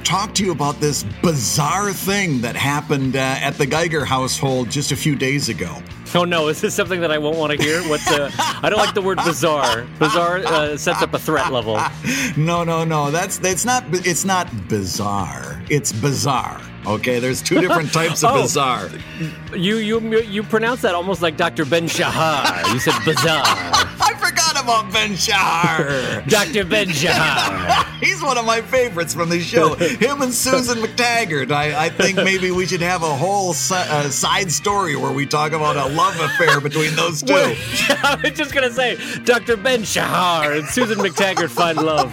talk to you about this bizarre thing that happened at the Geiger household just a few days ago. Oh no, is this something that I won't want to hear? I don't like the word bizarre. Bizarre sets up a threat level. No. It's not bizarre. It's bizarre. Okay, there's two different types of bizarre. You pronounce that almost like Dr. Ben Shahar. You said bizarre. I forgot about Ben Shahar. Dr. Ben Shahar. He's one of my favorites from the show. Him and Susan McTaggart. I think maybe we should have a whole side story where we talk about a love affair between those two. I was just going to say, Dr. Ben Shahar and Susan McTaggart find love.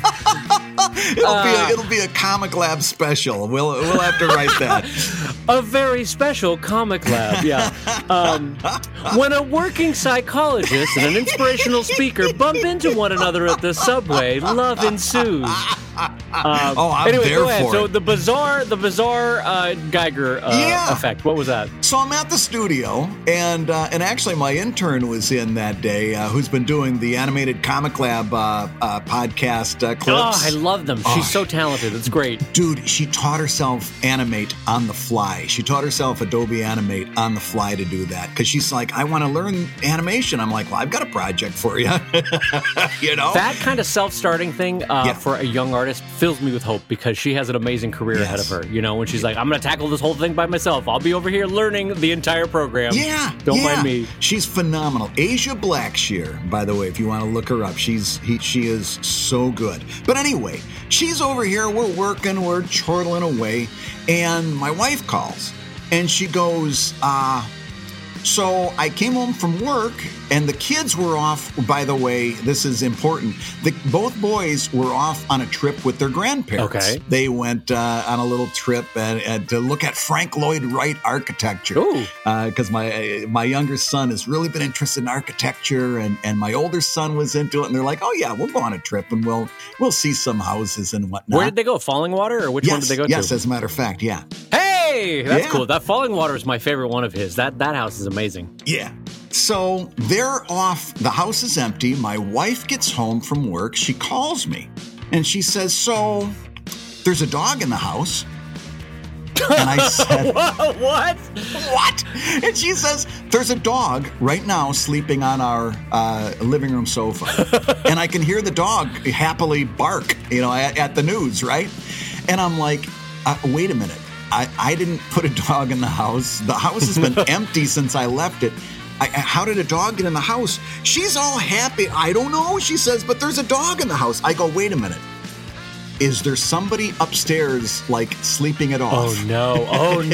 It'll be a Comic Lab special. We'll have to write that. A very special Comic Lab, yeah. When a working psychologist and an inspirational speaker bump into one another at the subway, love ensues. I'm anyway, there go ahead. for So it. the bizarre Geiger effect. What was that? So I'm at the studio, and actually my intern was in that day, who's been doing the Animated Comic Lab podcast clips. Oh, I love them. She's so talented. It's great. Dude, she taught herself Animate on the fly. She taught herself Adobe Animate on the fly to do that because she's like, I want to learn animation. I'm like, well, I've got a project for you. You know? That kind of self-starting thing for a young artist fills me with hope because she has an amazing career ahead of her. You know, when she's like, I'm going to tackle this whole thing by myself. I'll be over here learning the entire program. Yeah. Don't mind me. She's phenomenal. Asia Blackshear, by the way, if you want to look her up, she is so good. But anyway, she's over here. We're working. We're chortling away. And my wife calls. And she goes, so I came home from work, and the kids were off. By the way, this is important. Both boys were off on a trip with their grandparents. Okay. They went on a little trip and to look at Frank Lloyd Wright architecture. Because my younger son has really been interested in architecture, and my older son was into it. And they're like, oh, yeah, we'll go on a trip, and we'll see some houses and whatnot. Where did they go? Falling Water? Or which one did they go to? Yes, as a matter of fact, yeah. Hey, that's cool. That Falling Water is my favorite one of his. That house is amazing. Yeah. So they're off. The house is empty. My wife gets home from work. She calls me and she says, so there's a dog in the house. And I said, What? What? And she says, there's a dog right now sleeping on our living room sofa. And I can hear the dog happily bark, at the news, right? And I'm like, wait a minute. I didn't put a dog in the house. The house has been empty since I left it. How did a dog get in the house? She's all happy. I don't know, she says, but there's a dog in the house. I go, wait a minute. Is there somebody upstairs, like, sleeping it off? Oh, no.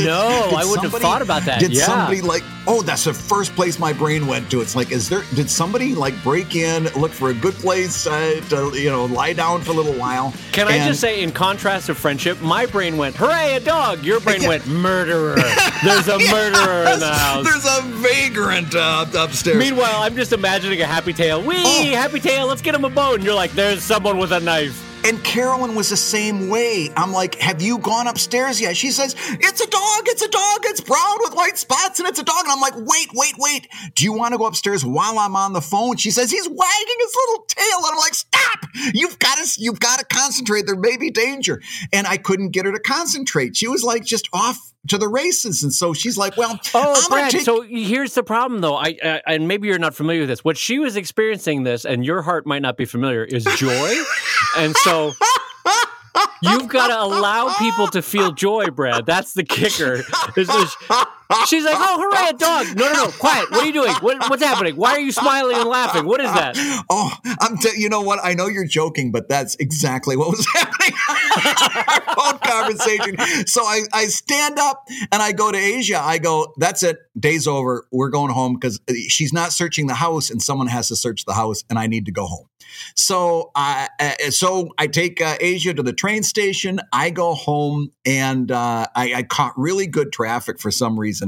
I wouldn't have thought about that. Did somebody, that's the first place my brain went to. It's like, did somebody, break in, look for a good place to, lie down for a little while? Can I just say, in contrast to friendship, my brain went, hooray, a dog. Your brain went, murderer. There's a murderer in the house. There's a vagrant upstairs. Meanwhile, I'm just imagining a Happy Tail. Happy Tail, let's get him a bone. You're like, there's someone with a knife. And Carolyn was the same way. I'm like, have you gone upstairs yet? She says, it's a dog, it's brown with white spots, and it's a dog. And I'm like, wait. Do you want to go upstairs while I'm on the phone? She says, he's wagging his little tail. And I'm like, stop! You've got to concentrate. There may be danger. And I couldn't get her to concentrate. She was like just off to the races. And so she's like, well, Brad, so here's the problem, though. And maybe you're not familiar with this. What she was experiencing this, and your heart might not be familiar, is joy. And so you've got to allow people to feel joy, Brad. That's the kicker. She's like, oh, hooray, a dog. No, quiet. What are you doing? What's happening? Why are you smiling and laughing? What is that? Oh, you know what? I know you're joking, but that's exactly what was happening in our phone conversation. So I stand up and I go to Asia. I go, that's it. Day's over. We're going home because she's not searching the house and someone has to search the house and I need to go home. So I take Asia to the train station. I go home and I caught really good traffic for some reason.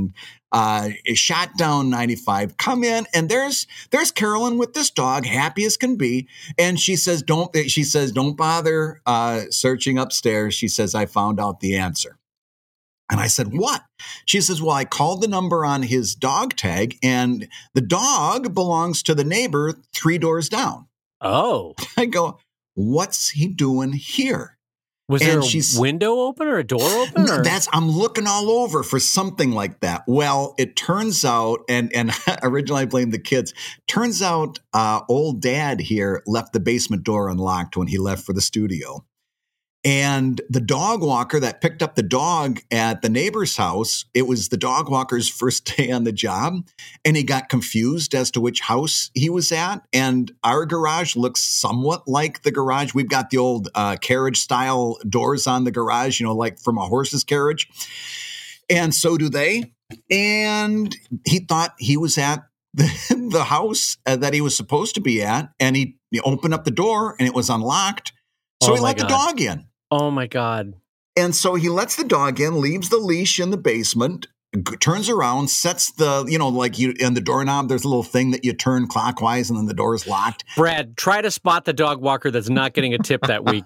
Shot down 95, come in, and there's Carolyn with this dog, happy as can be. And she says, don't bother searching upstairs. She says, I found out the answer. And I said, what? She says, well, I called the number on his dog tag, and the dog belongs to the neighbor 3 doors down. Oh. I go, what's he doing here? Was there a window open or a door open? No, I'm looking all over for something like that. Well, it turns out, and originally I blamed the kids. Turns out, old dad here left the basement door unlocked when he left for the studio. And the dog walker that picked up the dog at the neighbor's house, it was the dog walker's first day on the job. And he got confused as to which house he was at. And our garage looks somewhat like the garage. We've got the old carriage style doors on the garage, like from a horse's carriage. And so do they. And he thought he was at the house that he was supposed to be at. And he opened up the door and it was unlocked. So he let the dog in. Oh, my God. And so he lets the dog in, leaves the leash in the basement, turns around, sets the, in the doorknob, there's a little thing that you turn clockwise and then the door is locked. Brad, try to spot the dog walker that's not getting a tip that week.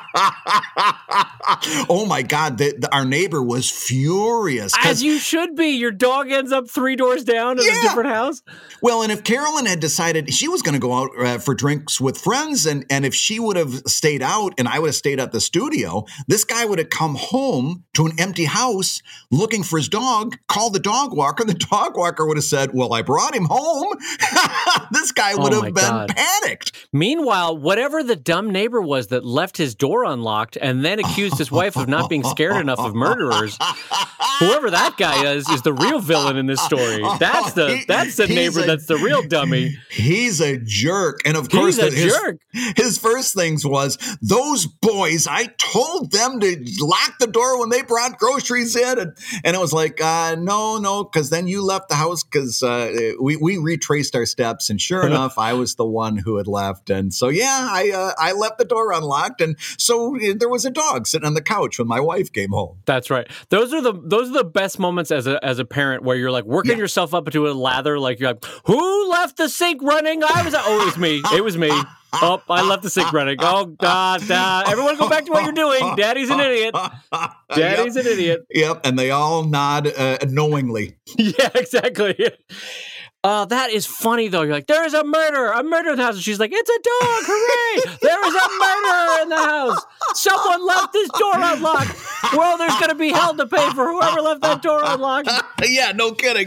Oh, my God. Our neighbor was furious. As you should be. Your dog ends up 3 doors down in a different house. Well, and if Carolyn had decided she was going to go out for drinks with friends, and if she would have stayed out and I would have stayed at the studio, this guy would have come home to an empty house looking for his dog, called the dog walker. The dog walker would have said, well, I brought him home. This guy would have been panicked. Meanwhile, whatever the dumb neighbor was that left his door unlocked and then accused his wife of not being scared enough of murderers, whoever that guy is the real villain in this story. That's the neighbor that's the real dummy. He's a jerk. And of course, his first things was, those boys, I told them to lock the door when they brought groceries in. And it was like, no, because then you left the house, because we retraced our steps. And sure enough, I was the one who had left. And so, I left the door unlocked. And so there was a dog sitting on the couch when my wife came home. That's right. Those are the best moments as a parent, where you're like working yourself up into a lather. Like, you're like, who left the sink running? It was me. It was me. Oh, I left the sink running. Oh, God. Everyone go back to what you're doing. Daddy's an idiot. Daddy's an idiot. Yep. And they all nod knowingly. Yeah, exactly. That is funny, though. You're like, there is a murder in the house. And she's like, it's a dog. Hooray. There is a murderer in the house. Someone left this door unlocked. Well, there's going to be hell to pay for whoever left that door unlocked. Yeah, no kidding.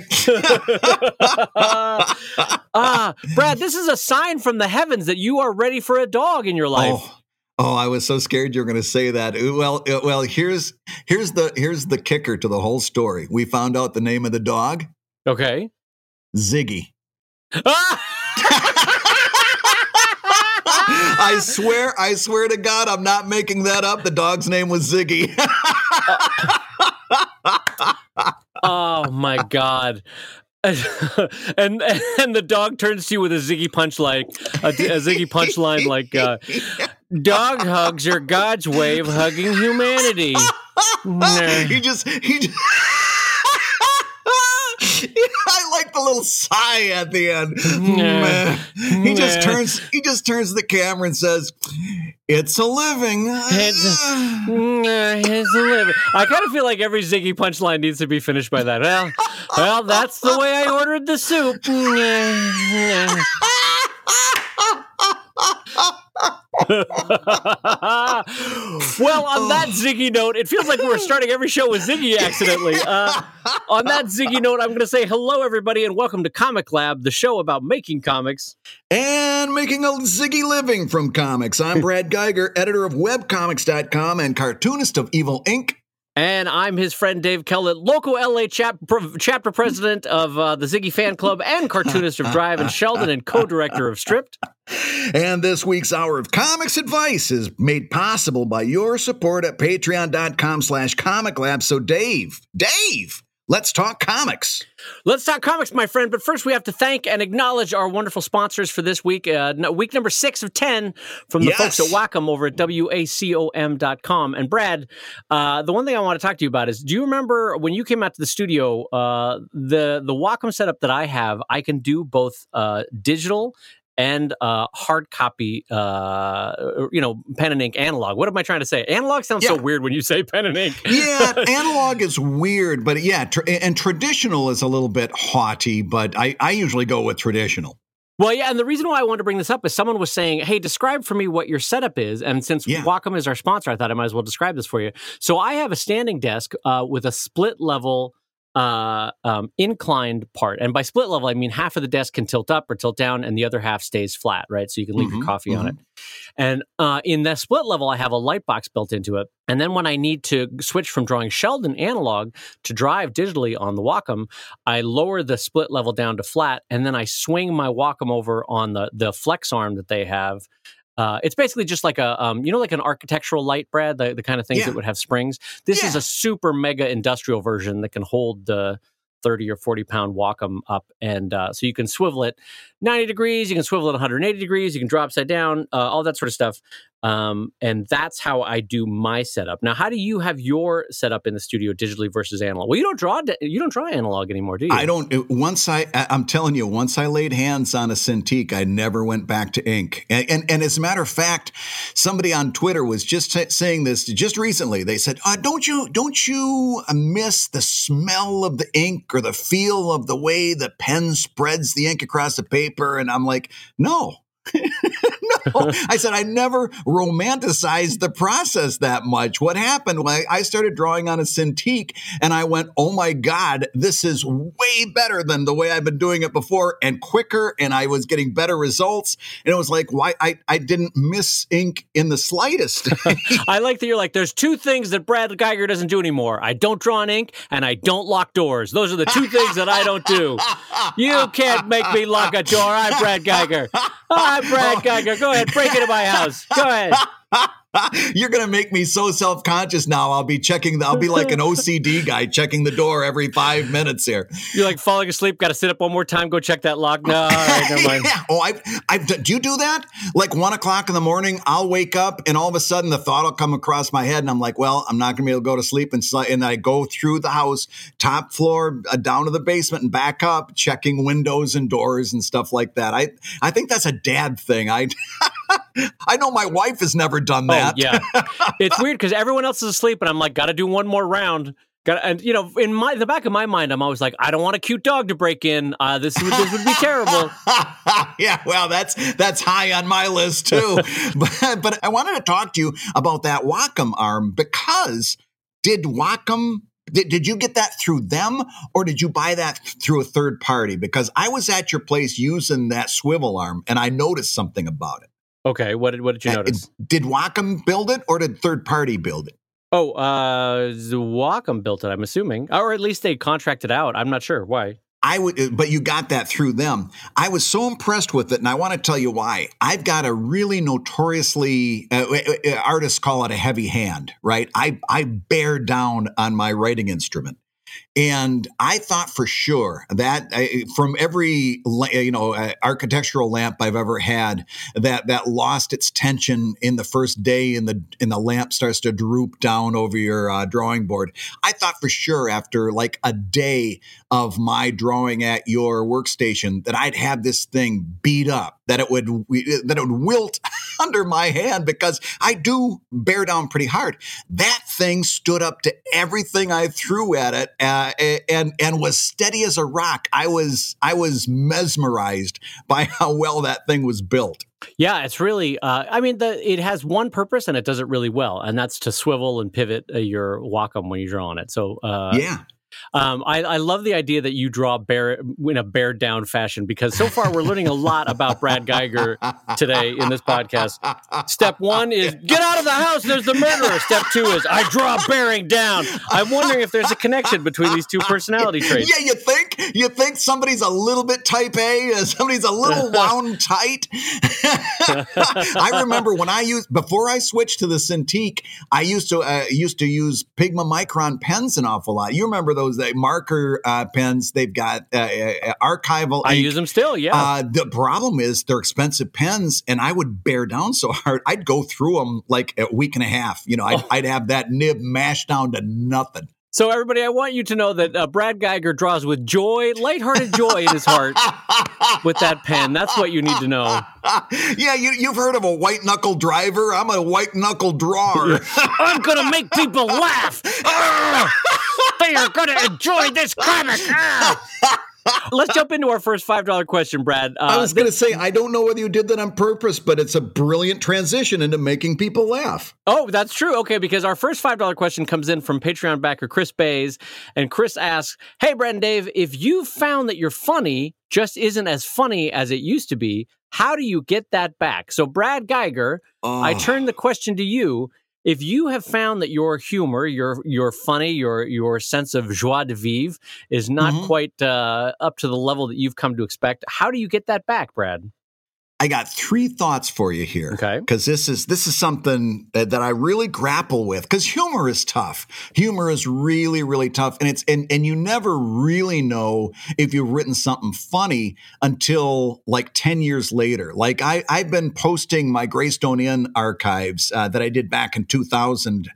Brad, this is a sign from the heavens that you are ready for a dog in your life. Oh, I was so scared you were going to say that. Well, here's the kicker to the whole story. We found out the name of the dog. Okay. Ziggy. I swear to God, I'm not making that up. The dog's name was Ziggy. Oh my God. And the dog turns to you with a Ziggy punchline, like dog hugs are God's way of hugging humanity. He just I like the little sigh at the end. He just turns to the camera and says, "It's a living." It's a living. I kind of feel like every Ziggy punchline needs to be finished by that. Well, that's the way I ordered the soup. Well, on that Ziggy note, it feels like we're starting every show with Ziggy accidentally. On that Ziggy note, I'm going to say hello, everybody, and welcome to Comic Lab, the show about making comics. And making a Ziggy living from comics. I'm Brad Geiger, editor of webcomics.com and cartoonist of Evil Inc. And I'm his friend Dave Kellett, local LA chapter president of the Ziggy Fan Club and cartoonist of Drive and Sheldon and co-director of Stripped. And this week's Hour of Comics Advice is made possible by your support at patreon.com/comiclab. So Dave, let's talk comics. Let's talk comics, my friend. But first, we have to thank and acknowledge our wonderful sponsors for this week. Week number 6 of 10 from the folks at Wacom over at WACOM.com. And Brad, the one thing I want to talk to you about is, do you remember when you came out to the studio, the Wacom setup that I have, I can do both digital and hard copy, pen and ink analog. What am I trying to say? Analog sounds so weird when you say pen and ink. Yeah, analog is weird, but and traditional is a little bit haughty, but I usually go with traditional. Well, yeah, and the reason why I wanted to bring this up is someone was saying, hey, describe for me what your setup is. And since Wacom is our sponsor, I thought I might as well describe this for you. So I have a standing desk with a split level inclined part. And by split level, I mean half of the desk can tilt up or tilt down and the other half stays flat, right? So you can leave your coffee on it. And in that split level, I have a light box built into it. And then when I need to switch from drawing Sheldon analog to drive digitally on the Wacom, I lower the split level down to flat, and then I swing my Wacom over on the flex arm that they have. It's basically just like a, like an architectural light, Brad, the kind of things that would have springs. This is a super mega industrial version that can hold the 30 or 40 pound Wacom up. And so you can swivel it 90 degrees, you can swivel it 180 degrees, you can draw upside down, all that sort of stuff. And that's how I do my setup. Now, how do you have your setup in the studio digitally versus analog? Well, you don't draw analog anymore, do you? I don't. I'm telling you, once I laid hands on a Cintiq, I never went back to ink. And as a matter of fact, somebody on Twitter was just saying this just recently. They said, don't you miss the smell of the ink or the feel of the way the pen spreads the ink across the paper? And I'm like, no. No, I said I never romanticized the process that much. What happened when I started drawing on a Cintiq and I went, oh my God, this is way better than the way I've been doing it before and quicker, and I was getting better results. And it was like, why I didn't miss ink in the slightest. I like that you're like, there's two things that Brad Geiger doesn't do anymore. I don't draw on ink and I don't lock doors. Those are the two things that I don't do. You can't make me lock a door. I'm Brad Geiger. I'm Brad Geiger. Go ahead, break into my house. Go ahead. You're going to make me so self-conscious now. I'll be like an OCD guy checking the door every 5 minutes here. You're like falling asleep, got to sit up one more time, go check that lock. No, all right, never mind. Yeah. Oh, do you do that? Like 1 o'clock in the morning, I'll wake up and all of a sudden the thought will come across my head and I'm like, well, I'm not going to be able to go to sleep. And I go through the house, top floor, down to the basement and back up, checking windows and doors and stuff like that. I think that's a dad thing. I know my wife has never done that. Oh, yeah. It's weird because everyone else is asleep and I'm like, got to do one more round. And, in the back of my mind, I'm always like, I don't want a cute dog to break in. This would be terrible. Yeah, well, that's high on my list too. But I wanted to talk to you about that Wacom arm because did you get that through them or did you buy that through a third party? Because I was at your place using that swivel arm and I noticed something about it. Okay, what did you notice? Did Wacom build it or did third party build it? Oh, Wacom built it, I'm assuming. Or at least they contracted out. I'm not sure. Why? But you got that through them. I was so impressed with it, and I want to tell you why. I've got a really notoriously, artists call it a heavy hand, right? I bear down on my writing instrument. And I thought for sure that from every architectural lamp I've ever had, that lost its tension in the first day, and the lamp starts to droop down over your drawing board. I thought for sure after like a day of my drawing at your workstation that I'd have this thing beat up, that it would wilt under my hand because I do bear down pretty hard. That thing stood up to everything I threw at it. And was steady as a rock. I was mesmerized by how well that thing was built. Yeah, it's really. It has one purpose and it does it really well, and that's to swivel and pivot your Wacom when you draw on it. So yeah. I love the idea that you draw in a bear down fashion because so far we're learning a lot about Brad Geiger today in this podcast. Step 1 is get out of the house. There's the murderer. Step 2 is I draw bearing down. I'm wondering if there's a connection between these two personality traits. Yeah, you think somebody's a little bit type A, somebody's a little wound tight. I remember before I switched to the Cintiq, I used to use Pigma Micron pens an awful lot. You remember those marker pens? They've got archival. I use them still, yeah. The problem is they're expensive pens, and I would bear down so hard. I'd go through them like a week and a half. I'd have that nib mashed down to nothing. So everybody, I want you to know that Brad Geiger draws with joy, lighthearted joy in his heart with that pen. That's what you need to know. Yeah, you've heard of a white knuckle driver. I'm a white knuckle drawer. I'm going to make people laugh. They are going to enjoy this comic. Let's jump into our first $5 question, Brad. I was going to say, I don't know whether you did that on purpose, but it's a brilliant transition into making people laugh. Oh, that's true. Okay, because our first $5 question comes in from Patreon backer Chris Bays. And Chris asks, hey, Brad and Dave, if you found that your funny just isn't as funny as it used to be, how do you get that back? So, Brad Geiger, I turn the question to you. If you have found that your humor, your funny, your sense of joie de vivre is not quite up to the level that you've come to expect, how do you get that back, Brad? I got 3 thoughts for you here. Okay. Because this is something that I really grapple with. Because humor is tough. Humor is really, really tough. And you never really know if you've written something funny until like 10 years later. Like I've been posting my Greystone Inn archives that I did back in 2000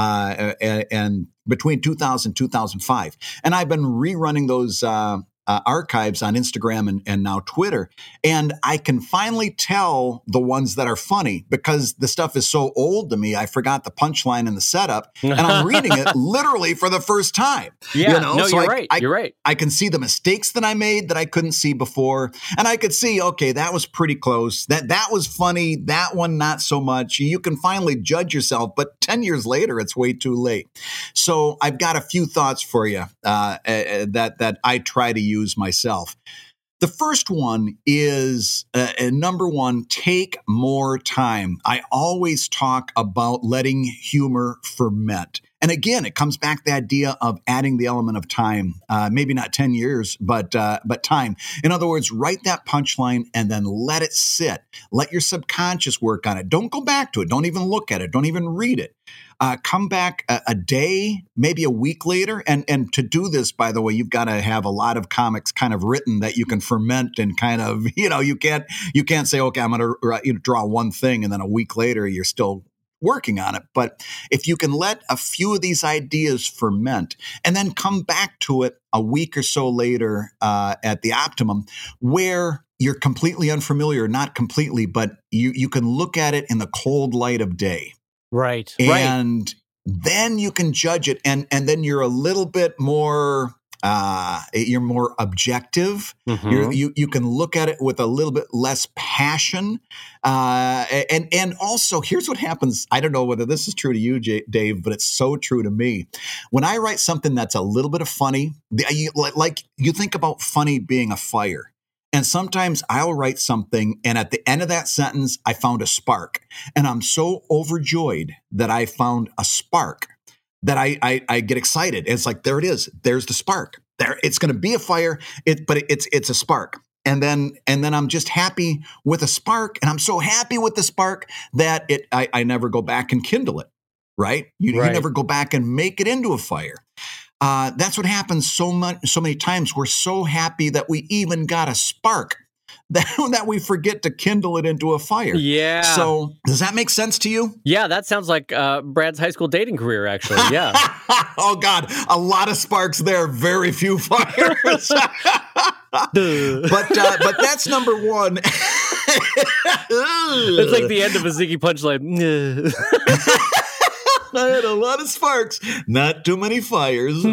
and between 2000 and 2005. And I've been rerunning those archives on Instagram and now Twitter. And I can finally tell the ones that are funny because the stuff is so old to me. I forgot the punchline and the setup, and I'm reading it literally for the first time. Yeah, no, so you're right. You're right. I can see the mistakes that I made that I couldn't see before. And I could see, okay, that was pretty close. That was funny. That one, not so much. You can finally judge yourself, but 10 years later, it's way too late. So I've got a few thoughts for you that I try to use myself. The first one is number one, take more time. I always talk about letting humor ferment. And again, it comes back to the idea of adding the element of time, maybe not 10 years, but time. In other words, write that punchline and then let it sit. Let your subconscious work on it. Don't go back to it. Don't even look at it. Don't even read it. Come back a day, maybe a week later. And to do this, by the way, you've got to have a lot of comics kind of written that you can ferment and kind of, you can't say, okay, I'm going to draw one thing and then a week later you're still working on it. But if you can let a few of these ideas ferment and then come back to it a week or so later at the optimum where you're completely unfamiliar, not completely, but you can look at it in the cold light of day. Right. And then you can judge it. And then you're a little bit more, you're more objective. You can look at it with a little bit less passion. And also, here's what happens. I don't know whether this is true to you, Dave, but it's so true to me. When I write something that's a little bit of funny, like you think about funny being a fire. And sometimes I'll write something, and at the end of that sentence, I found a spark. And I'm so overjoyed that I found a spark that I get excited. It's like, there it is. There's the spark. There, it's going to be a fire, but it's a spark. And then I'm just happy with a spark, and I'm so happy with the spark that I never go back and kindle it. Right? You never go back and make it into a fire. That's what happens so many times. We're so happy that we even got a spark that we forget to kindle it into a fire. Yeah. So does that make sense to you? Yeah, that sounds like Brad's high school dating career, actually. Yeah. Oh, God. A lot of sparks there. Very few fires. But that's number one. It's like the end of a Ziggy punchline. I had a lot of sparks, not too many fires.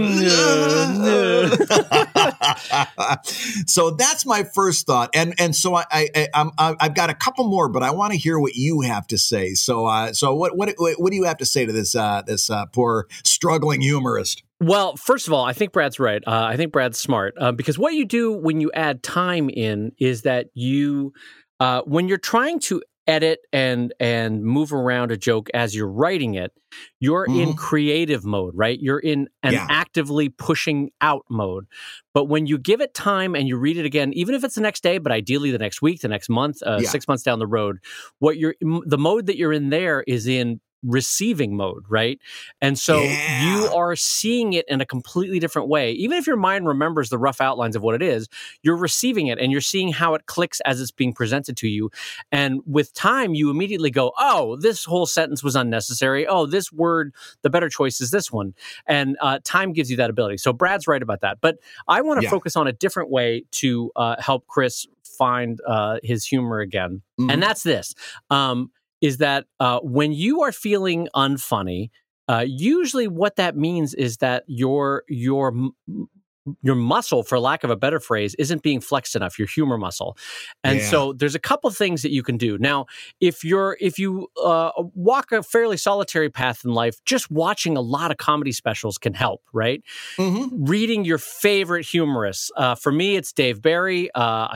So that's my first thought, and so I've got a couple more, but I want to hear what you have to say. So what do you have to say to this poor struggling humorist? Well, first of all, I think Brad's right. I think Brad's smart because what you do when you add time in is that you, when you're trying to edit and move around a joke as you're writing it, you're in creative mode, right? You're in an actively pushing out mode. But when you give it time and you read it again, even if it's the next day, but ideally the next week, the next month, 6 months down the road, the mode that you're in there is in receiving mode, right? And so you are seeing it in a completely different way. Even if your mind remembers the rough outlines of what it is, you're receiving it and you're seeing how it clicks as it's being presented to you. And with time, you immediately go, oh, this whole sentence was unnecessary. Oh, this word, the better choice is this one. And time gives you that ability. So Brad's right about that. But I want to focus on a different way to help Chris find his humor again. And that's this. Is that when you are feeling unfunny, usually what that means is that your muscle, for lack of a better phrase, isn't being flexed enough, your humor muscle. And so there's a couple things that you can do. Now, if you walk a fairly solitary path in life, just watching a lot of comedy specials can help, right? Mm-hmm. Reading your favorite humorists. For me, it's Dave Barry.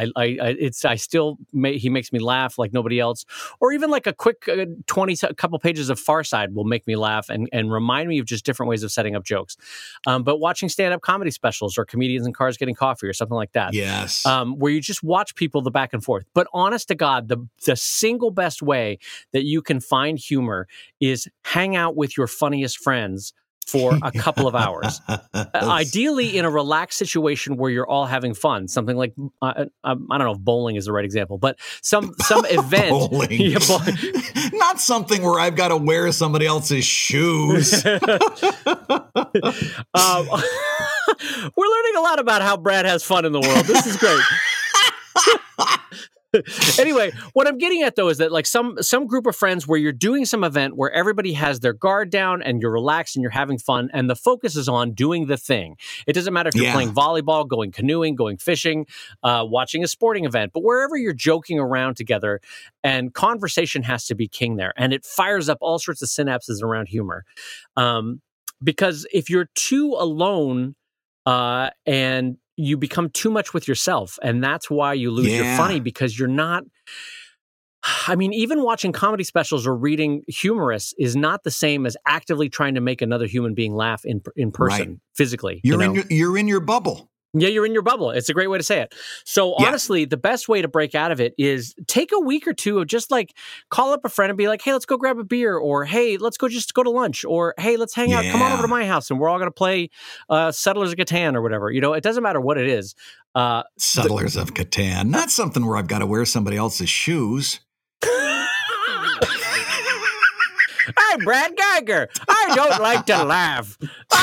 He makes me laugh like nobody else. Or even like a quick couple pages of Far Side will make me laugh and remind me of just different ways of setting up jokes. But watching stand-up comedy specials or comedians in cars getting coffee or something like that. Yes. Where you just watch people the back and forth. But honest to God, the single best way that you can find humor is hang out with your funniest friends for a couple of hours. Ideally in a relaxed situation where you're all having fun. Something like, I don't know if bowling is the right example, but some event. Bowling. Yeah, not something where I've got to wear somebody else's shoes. We're learning a lot about how Brad has fun in the world. This is great. Anyway, what I'm getting at though is that like some group of friends where you're doing some event where everybody has their guard down and you're relaxed and you're having fun and the focus is on doing the thing. It doesn't matter if you're playing volleyball, going canoeing, going fishing, watching a sporting event, but wherever you're joking around together, and conversation has to be king there, and it fires up all sorts of synapses around humor. Because if you're too alone and you become too much with yourself, and that's why you lose your funny, because you're not. I mean, even watching comedy specials or reading humorists is not the same as actively trying to make another human being laugh in person, physically. You're in your bubble. Yeah, you're in your bubble. It's a great way to say it. So honestly, the best way to break out of it is take a week or two of just like call up a friend and be like, hey, let's go grab a beer, or hey, let's go to lunch, or hey, let's hang out. Come on over to my house and we're all going to play Settlers of Catan or whatever. You know, it doesn't matter what it is. Settlers of Catan, not something where I've got to wear somebody else's shoes. I'm Brad Geiger. I don't like to laugh.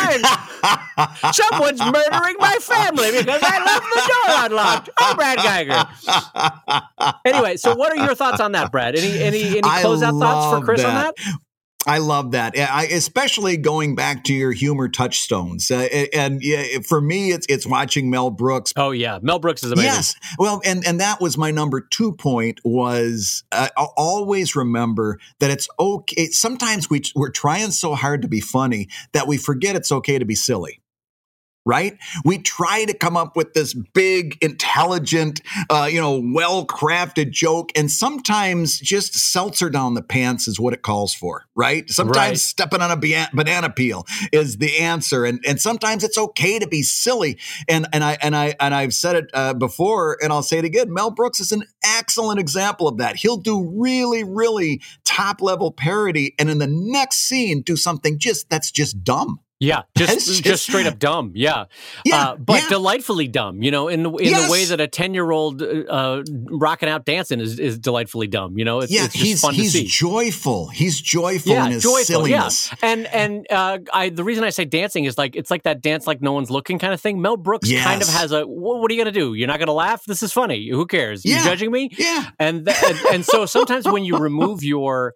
Someone's murdering my family because I left the door unlocked. I'm Brad Geiger. Anyway, so what are your thoughts on that, Brad? Any closeout thoughts for Chris on that? I love that. Especially going back to your humor touchstones. And for me, it's watching Mel Brooks. Oh, yeah. Mel Brooks is amazing. Yes. Well, and that was my number 2 point was always remember that it's okay. Sometimes we're trying so hard to be funny that we forget it's okay to be silly. Right? We try to come up with this big, intelligent, well-crafted joke. And sometimes just seltzer down the pants is what it calls for, right? Sometimes stepping on a banana peel is the answer. And sometimes it's okay to be silly. And I've said it before, and I'll say it again. Mel Brooks is an excellent example of that. He'll do really, really top-level parody. And in the next scene, do something that's just dumb. Yeah, just straight up dumb. Yeah, but delightfully dumb. You know, in the way that a 10-year-old rocking out dancing is delightfully dumb. You know, it's just fun to see. He's joyful. He's joyful in his silliness. Yeah. And the reason I say dancing is like it's like that dance like no one's looking kind of thing. Mel Brooks kind of has a what are you gonna do? You're not gonna laugh? This is funny. Who cares? You judging me? Yeah. And so sometimes when you remove your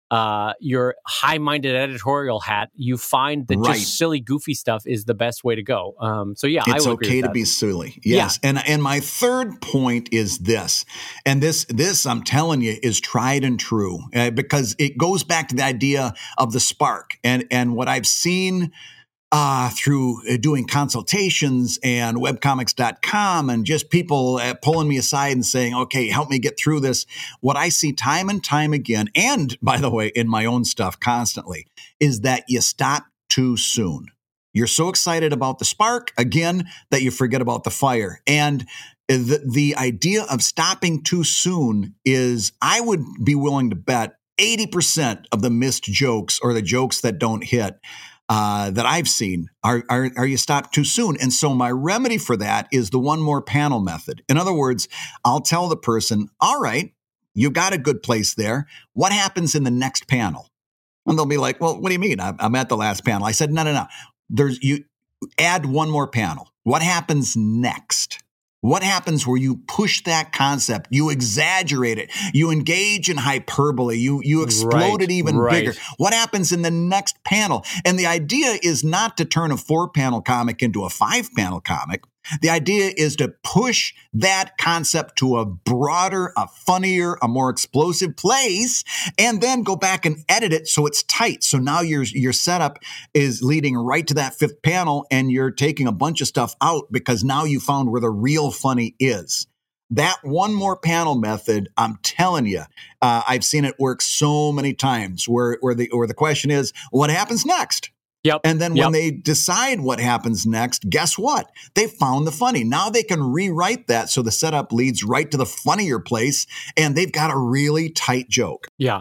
high-minded editorial hat, you find that just silly, goofy stuff is the best way to go. It's I would agree okay with to that. be silly. Yes. Yeah. And my third point is this, and this I'm telling you is tried and true because it goes back to the idea of the spark and what I've seen through doing consultations and webcomics.com and just people pulling me aside and saying, okay, help me get through this. What I see time and time again, and by the way, in my own stuff constantly, is that you stop too soon. You're so excited about the spark, again, that you forget about the fire. And the idea of stopping too soon is, I would be willing to bet 80% of the missed jokes or the jokes that don't hit that I've seen are you stop too soon. And so my remedy for that is the one more panel method. In other words, I'll tell the person, all right, you got a good place there. What happens in the next panel? And they'll be like, well, what do you mean? I'm at the last panel. I said, no. You add one more panel. What happens next? What happens where you push that concept, you exaggerate it, you engage in hyperbole, you explode it even bigger? What happens in the next panel? And the idea is not to turn a 4-panel comic into a 5-panel comic. The idea is to push that concept to a broader, a funnier, a more explosive place, and then go back and edit it so it's tight. So now your setup is leading right to that 5th panel, and you're taking a bunch of stuff out because now you found where the real funny is. That one more panel method, I'm telling you, I've seen it work so many times where the question is, what happens next? Yep. And then when they decide what happens next, guess what? They found the funny. Now they can rewrite that so the setup leads right to the funnier place, and they've got a really tight joke. Yeah.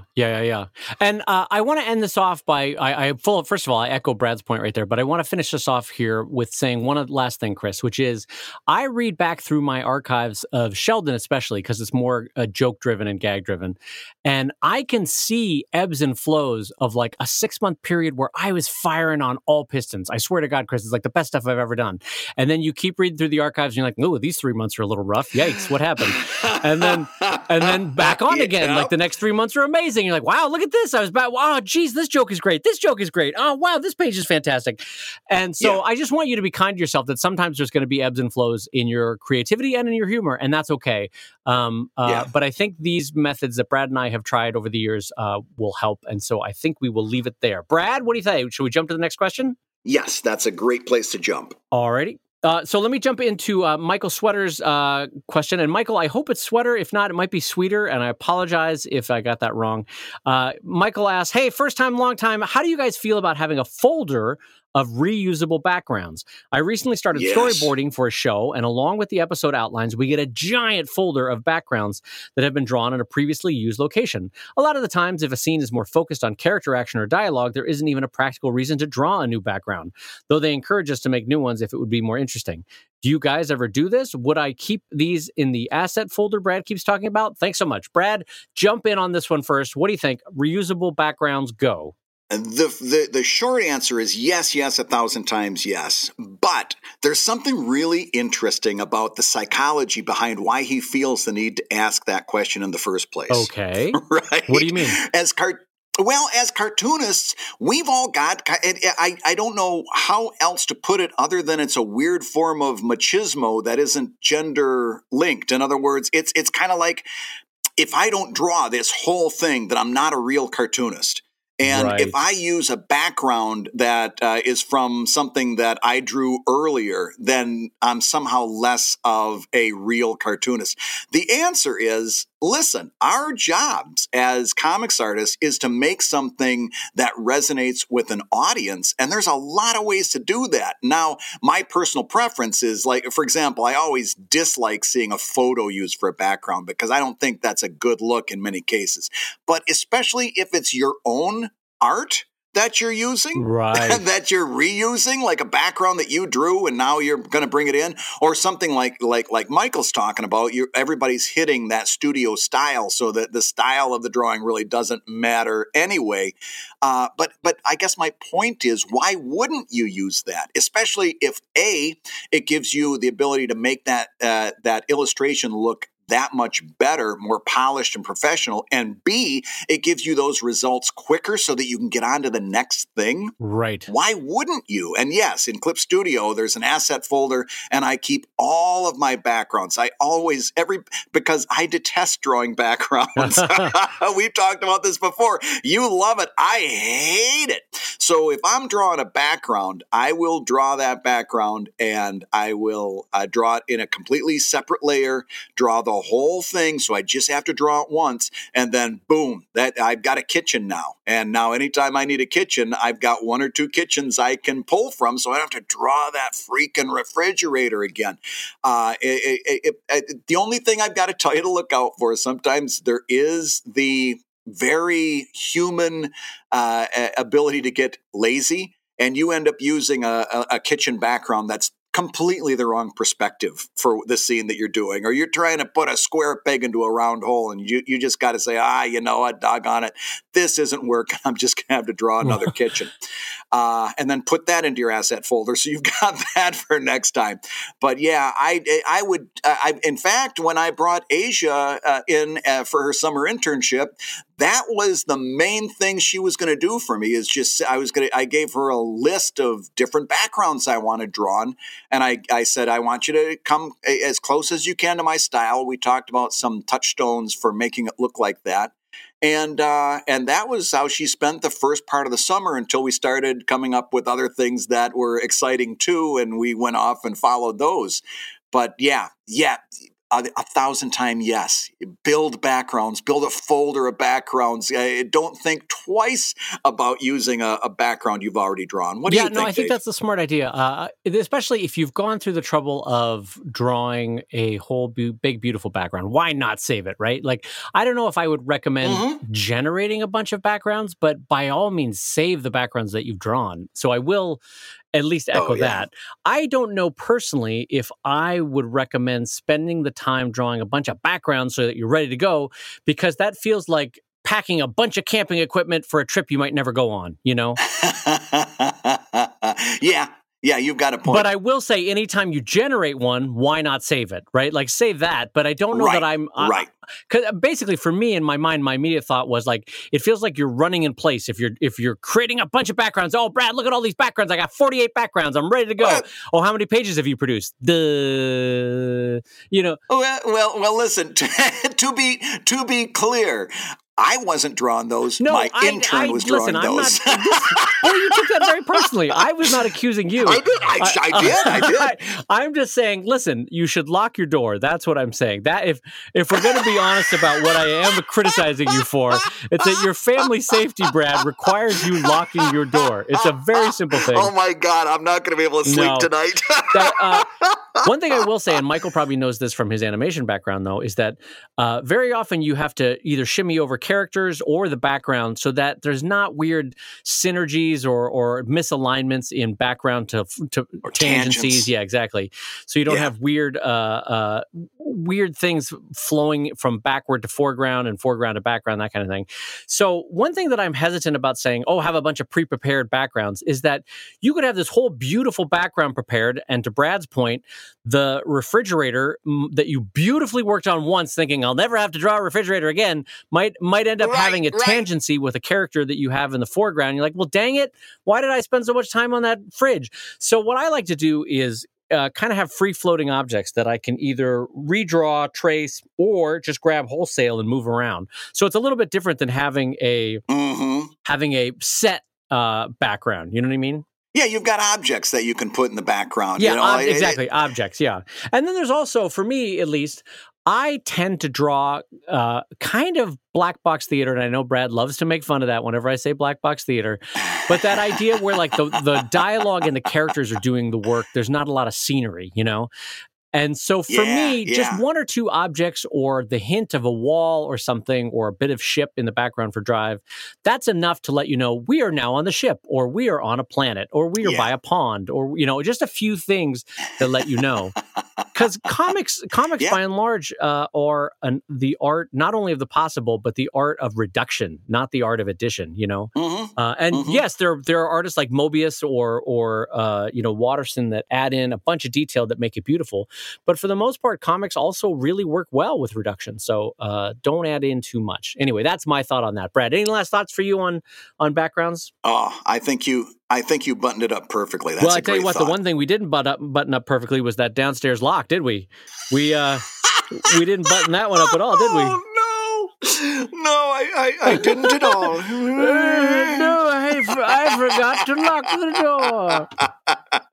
And I want to end this off by, first of all, I echo Brad's point right there, but I want to finish this off here with saying one last thing, Chris, which is I read back through my archives of Sheldon, especially because it's more joke-driven and gag-driven, and I can see ebbs and flows of like a 6-month period where I was firing on all pistons. I swear to God, Chris, it's like the best stuff I've ever done. And then you keep reading through the archives and you're like, oh, these 3 months are a little rough. Yikes, what happened? And then back on again. Like the next 3 months are amazing. You're like, wow, look at this. I was back. Wow, geez, this joke is great. This joke is great. Oh, wow, this page is fantastic. And so I just want you to be kind to yourself that sometimes there's going to be ebbs and flows in your creativity and in your humor, and that's okay. But I think these methods that Brad and I have tried over the years will help. And so I think we will leave it there. Brad, what do you think? Should we jump to the next question? Yes, that's a great place to jump. Alrighty. So let me jump into Michael Sweater's question. And Michael, I hope it's Sweater. If not, it might be Sweeter. And I apologize if I got that wrong. Michael asks, hey, first time, long time. How do you guys feel about having a folder of reusable backgrounds? I recently started storyboarding for a show, and along with the episode outlines, we get a giant folder of backgrounds that have been drawn in a previously used location. A lot of the times, if a scene is more focused on character action or dialogue, there isn't even a practical reason to draw a new background, though they encourage us to make new ones if it would be more interesting. Do you guys ever do this? Would I keep these in the asset folder Brad keeps talking about? Thanks so much. Brad, jump in on this one first. What do you think? Reusable backgrounds, go. The short answer is yes, 1,000 times yes. But there's something really interesting about the psychology behind why he feels the need to ask that question in the first place. Okay. Right? What do you mean? As cartoonists, we've all got, I don't know how else to put it other than it's a weird form of machismo that isn't gender linked. In other words, it's kind of like, if I don't draw this whole thing, then I'm not a real cartoonist. And if I use a background that is from something that I drew earlier, then I'm somehow less of a real cartoonist. The answer is, listen, our jobs as comics artists is to make something that resonates with an audience. And there's a lot of ways to do that. Now, my personal preference is, like, for example, I always dislike seeing a photo used for a background because I don't think that's a good look in many cases. But especially if it's your own art that you're using, that you're reusing, like a background that you drew and now you're going to bring it in, or something like Michael's talking about. Everybody's hitting that studio style, so that the style of the drawing really doesn't matter anyway. But I guess my point is, why wouldn't you use that? Especially if it gives you the ability to make that illustration look that much better, more polished and professional, and B, it gives you those results quicker so that you can get on to the next thing. Right. Why wouldn't you? And yes, in Clip Studio, there's an asset folder, and I keep all of my backgrounds. Because I detest drawing backgrounds. We've talked about this before. You love it. I hate it. So if I'm drawing a background, I will draw that background, and I will draw it in a completely separate layer, draw the whole thing, so I just have to draw it once, and then boom, that I've got a kitchen now. And now anytime I need a kitchen, I've got 1 or 2 kitchens I can pull from, so I don't have to draw that freaking refrigerator again. The only thing I've got to tell you to look out for is sometimes there is the very human ability to get lazy, and you end up using a kitchen background that's completely the wrong perspective for the scene that you're doing, or you're trying to put a square peg into a round hole, and you just got to say, you know what, doggone it, this isn't working. I'm just going to have to draw another kitchen. and then put that into your asset folder. So you've got that for next time. But yeah, I would, in fact, when I brought Asia in for her summer internship, that was the main thing she was going to do for me is just, I gave her a list of different backgrounds I wanted drawn. And I said, I want you to come as close as you can to my style. We talked about some touchstones for making it look like that. And that was how she spent the first part of the summer until we started coming up with other things that were exciting too. And we went off and followed those. But yeah. 1,000 times yes. Build backgrounds, build a folder of backgrounds. Don't think twice about using a background you've already drawn. What do you think, I think Dave? that's a smart idea, especially if you've gone through the trouble of drawing a whole big, beautiful background. Why not save it, right? Like, I don't know if I would recommend generating a bunch of backgrounds, but by all means, save the backgrounds that you've drawn. So I will at least echo that. I don't know personally if I would recommend spending the time drawing a bunch of backgrounds so that you're ready to go, because that feels like packing a bunch of camping equipment for a trip you might never go on, you know? Yeah, you've got a point. But I will say, anytime you generate one, why not save it, right? Like, save that. But I don't know that I'm... Right. Because basically, for me, in my mind, my immediate thought was like, it feels like you're running in place. If you're creating a bunch of backgrounds, oh, Brad, look at all these backgrounds. I got 48 backgrounds. I'm ready to go. Oh, how many pages have you produced? Well, listen, to be clear, I wasn't drawing those. No, my intern was drawing those. You took that very personally. I was not accusing you. I did. I did. I'm just saying, listen, you should lock your door. That's what I'm saying. That if we're going to be honest about what I am criticizing you for, it's that your family safety, Brad, requires you locking your door. It's a very simple thing. Oh my God, I'm not going to be able to sleep tonight. One thing I will say, and Michael probably knows this from his animation background, though, is that very often you have to either shimmy over characters or the background so that there's not weird synergies or misalignments in background to tangencies. Yeah, exactly. So you don't have weird things flowing from backward to foreground and foreground to background, that kind of thing. So one thing that I'm hesitant about saying, have a bunch of pre-prepared backgrounds, is that you could have this whole beautiful background prepared, and to Brad's point, the refrigerator that you beautifully worked on once, thinking I'll never have to draw a refrigerator again, might end up having a tangency with a character that you have in the foreground. You're like, well, dang it, why did I spend so much time on that fridge? So what I like to do is kind of have free-floating objects that I can either redraw, trace, or just grab wholesale and move around. So it's a little bit different than having a set background. You know what I mean? Yeah, you've got objects that you can put in the background. Yeah, exactly. Objects, yeah. And then there's also, for me at least, I tend to draw kind of black box theater, and I know Brad loves to make fun of that whenever I say black box theater, but that idea where like the dialogue and the characters are doing the work, there's not a lot of scenery, you know? And so for me, just one or two objects or the hint of a wall or something or a bit of ship in the background for Drive, that's enough to let you know we are now on the ship, or we are on a planet, or we are by a pond, or, you know, just a few things that let you know. Because comics by and large are the art not only of the possible, but the art of reduction, not the art of addition, you know? Yes, there are artists like Mobius or Watterson that add in a bunch of detail that make it beautiful. But for the most part, comics also really work well with reduction. So don't add in too much. Anyway, that's my thought on that. Brad, any last thoughts for you on backgrounds? Oh, I think you buttoned it up perfectly. That's well, I tell you what, the one thing we didn't button up perfectly was that downstairs lock, did we? We didn't button that one up at all, did we? Oh, no, I didn't at all. No, I forgot to lock the door.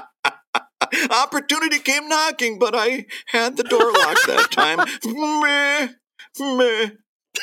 Opportunity came knocking, but I had the door locked that time. Meh.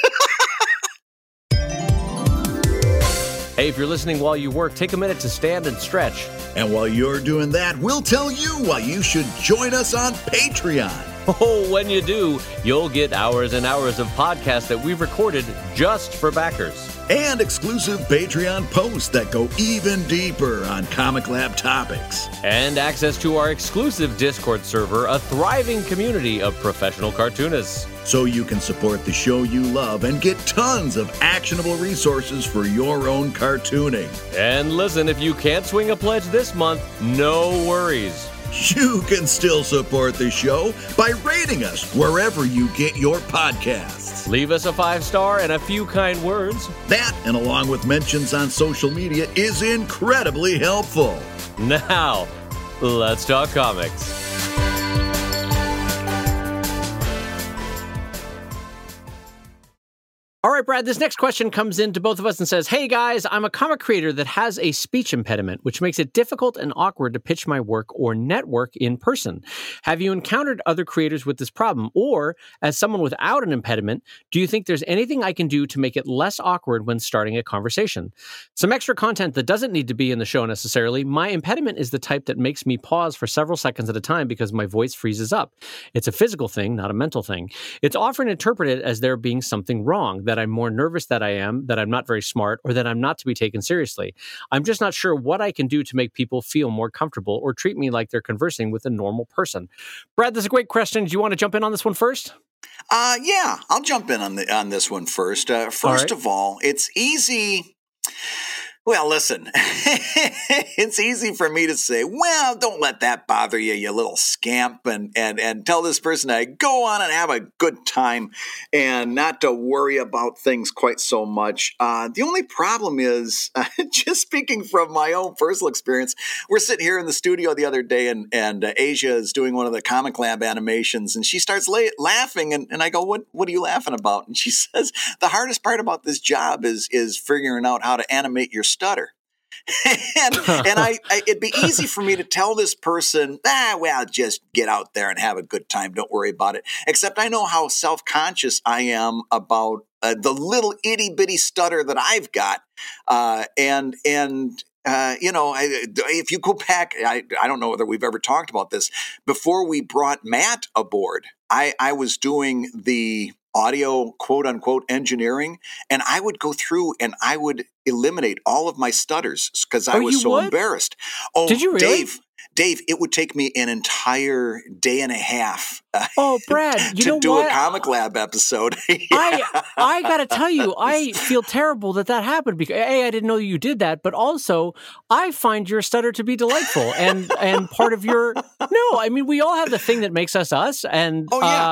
Hey, if you're listening while you work, take a minute to stand and stretch. And while you're doing that, we'll tell you why you should join us on Patreon. Oh, when you do, you'll get hours and hours of podcasts that we've recorded just for backers. and exclusive Patreon posts that go even deeper on Comic Lab topics. And access to our exclusive Discord server, a thriving community of professional cartoonists. So you can support the show you love and get tons of actionable resources for your own cartooning. And listen, if you can't swing a pledge this month, no worries. You can still support the show by rating us wherever you get your podcasts. Leave us a 5-star and a few kind words. That, and along with mentions on social media, is incredibly helpful. Now, let's talk comics. All right, Brad, this next question comes in to both of us and says, "Hey guys, I'm a comic creator that has a speech impediment, which makes it difficult and awkward to pitch my work or network in person. Have you encountered other creators with this problem? Or, as someone without an impediment, do you think there's anything I can do to make it less awkward when starting a conversation? Some extra content that doesn't need to be in the show necessarily. My impediment is the type that makes me pause for several seconds at a time because my voice freezes up. It's a physical thing, not a mental thing. It's often interpreted as there being something wrong, that I'm more nervous than I am, that I'm not very smart, or that I'm not to be taken seriously. I'm just not sure what I can do to make people feel more comfortable or treat me like they're conversing with a normal person." Brad, this is a great question. Do you want to jump in on this one first? Yeah, I'll jump in on this one first. First of all, it's easy. Well, listen, it's easy for me to say, well, don't let that bother you, you little scamp, and tell this person to go on and have a good time and not to worry about things quite so much. The only problem is, just speaking from my own personal experience, we're sitting here in the studio the other day, and Asia is doing one of the Comic Lab animations, and she starts laughing, and I go, what are you laughing about? And she says, the hardest part about this job is figuring out how to animate your stutter. and it'd be easy for me to tell this person, well, just get out there and have a good time. Don't worry about it. Except I know how self-conscious I am about the little itty bitty stutter that I've got. If you go back, I don't know whether we've ever talked about this. Before we brought Matt aboard, I was doing the audio quote unquote engineering, and I would go through and I would eliminate all of my stutters because I was so embarrassed. Oh, did you really? Dave, it would take me an entire day and a half. Oh, Brad, to do a Comic Lab episode. I got to tell you, I feel terrible that happened because A, I didn't know you did that, but also I find your stutter to be delightful and part of your. No, I mean we all have the thing that makes us us, and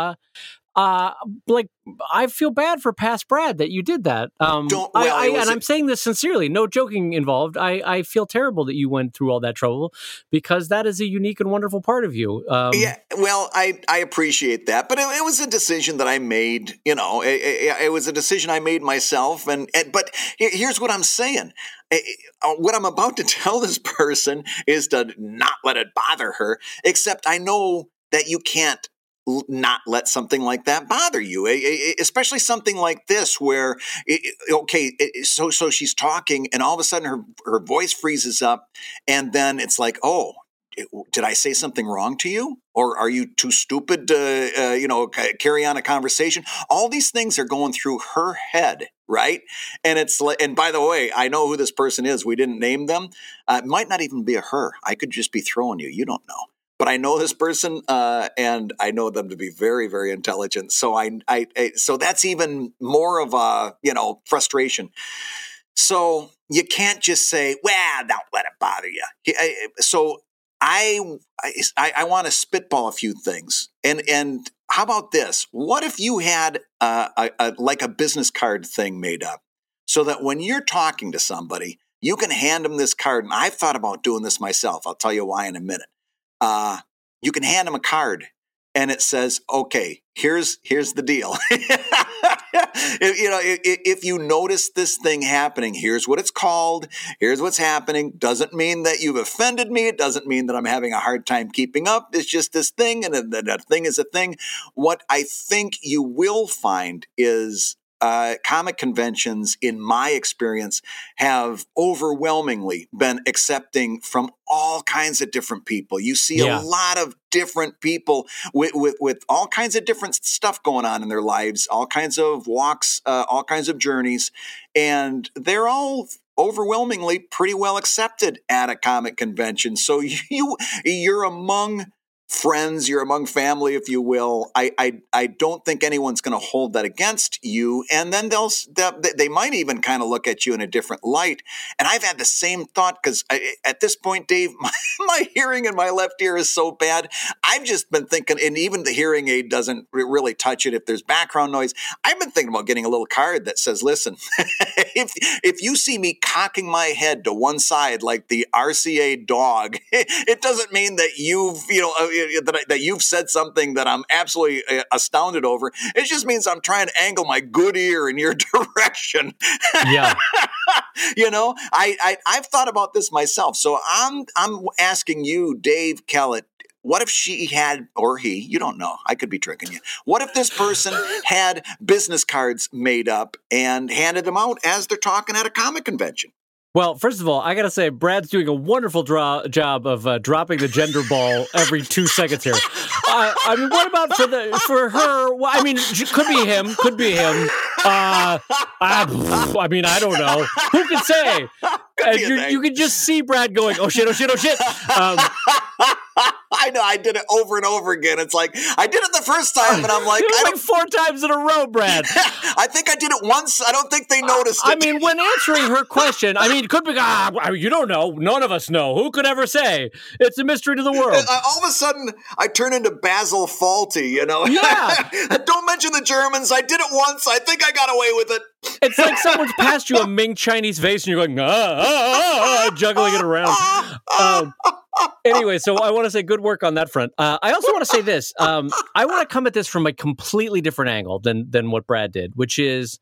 I feel bad for past Brad that you did that. And I'm saying this sincerely, no joking involved. I feel terrible that you went through all that trouble because that is a unique and wonderful part of you. I appreciate that, but it was a decision that I made. It was a decision I made myself. But here's what I'm saying. What I'm about to tell this person is to not let it bother her. Except I know that you can't not let something like that bother you, especially something like this where, so she's talking and all of a sudden her voice freezes up and then it's like, oh, did I say something wrong to you? Or are you too stupid to, carry on a conversation? All these things are going through her head, right? And it's like, and by the way, I know who this person is. We didn't name them. It might not even be a her. I could just be throwing you. You don't know. But I know this person, and I know them to be very, very intelligent. So so that's even more of a, frustration. So you can't just say, "Well, don't let it bother you." So I want to spitball a few things. And how about this? What if you had a business card thing made up, so that when you're talking to somebody, you can hand them this card. And I've thought about doing this myself. I'll tell you why in a minute. You can hand them a card and it says, okay, here's the deal. If you notice this thing happening, here's what it's called. Here's what's happening. Doesn't mean that you've offended me. It doesn't mean that I'm having a hard time keeping up. It's just this thing, and that thing is a thing. What I think you will find is comic conventions, in my experience, have overwhelmingly been accepting from all kinds of different people. You see a lot of different people with all kinds of different stuff going on in their lives, all kinds of walks, all kinds of journeys, and they're all overwhelmingly pretty well accepted at a comic convention. So you're among friends, you're among family, if you will. I don't think anyone's going to hold that against you, and then they might even kind of look at you in a different light. And I've had the same thought, because at this point, Dave, my hearing in my left ear is so bad. I've just been thinking, and even the hearing aid doesn't really touch it if there's background noise. I've been thinking about getting a little card that says, "Listen, if you see me cocking my head to one side like the RCA dog, it doesn't mean that that you've said something that I'm absolutely astounded over. It just means I'm trying to angle my good ear in your direction." Yeah. I've thought about this myself. So I'm asking you, Dave Kellett, what if she had, or he, you don't know, I could be tricking you. What if this person had business cards made up and handed them out as they're talking at a comic convention? Well, first of all, I got to say, Brad's doing a wonderful job of dropping the gender ball every 2 seconds here. I mean, what about for her? Well, I mean, could be him. I mean, I don't know. Who can say? You can just see Brad going, "Oh shit, oh shit, oh shit." I know, I did it over and over again. It's like, I did it the first time, and I'm like... like 4 times in a row, Brad. I think I did it once. I don't think they noticed it. I mean, when answering her question, it could be, you don't know. None of us know. Who could ever say? It's a mystery to the world. All of a sudden, I turn into Basil Fawlty, Yeah. Don't mention the Germans. I did it once. I think I got away with it. It's like someone's passed you a Ming Chinese vase and you're going, juggling it around. Anyway, so I want to say good work on that front. I also want to say this. I want to come at this from a completely different angle than what Brad did, which is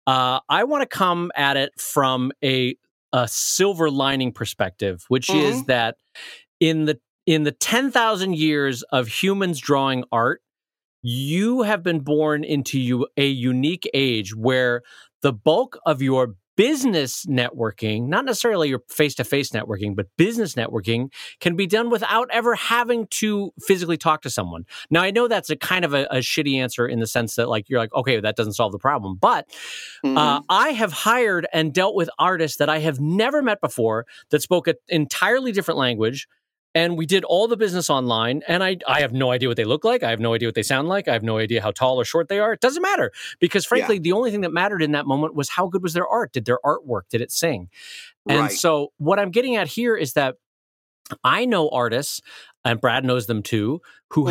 I want to come at it from a silver lining perspective, which is that in the 10,000 years of humans drawing art, you have been born into a unique age where the bulk of your business networking, not necessarily your face-to-face networking, but business networking, can be done without ever having to physically talk to someone. Now, I know that's a kind of a shitty answer in the sense that, like, you're like, okay, that doesn't solve the problem. But I have hired and dealt with artists that I have never met before that spoke an entirely different language. And we did all the business online, and I have no idea what they look like. I have no idea what they sound like. I have no idea how tall or short they are. It doesn't matter, because frankly, the only thing that mattered in that moment was how good was their art. Did their art work? Did it sing? And so what I'm getting at here is that I know artists, and Brad knows them too, who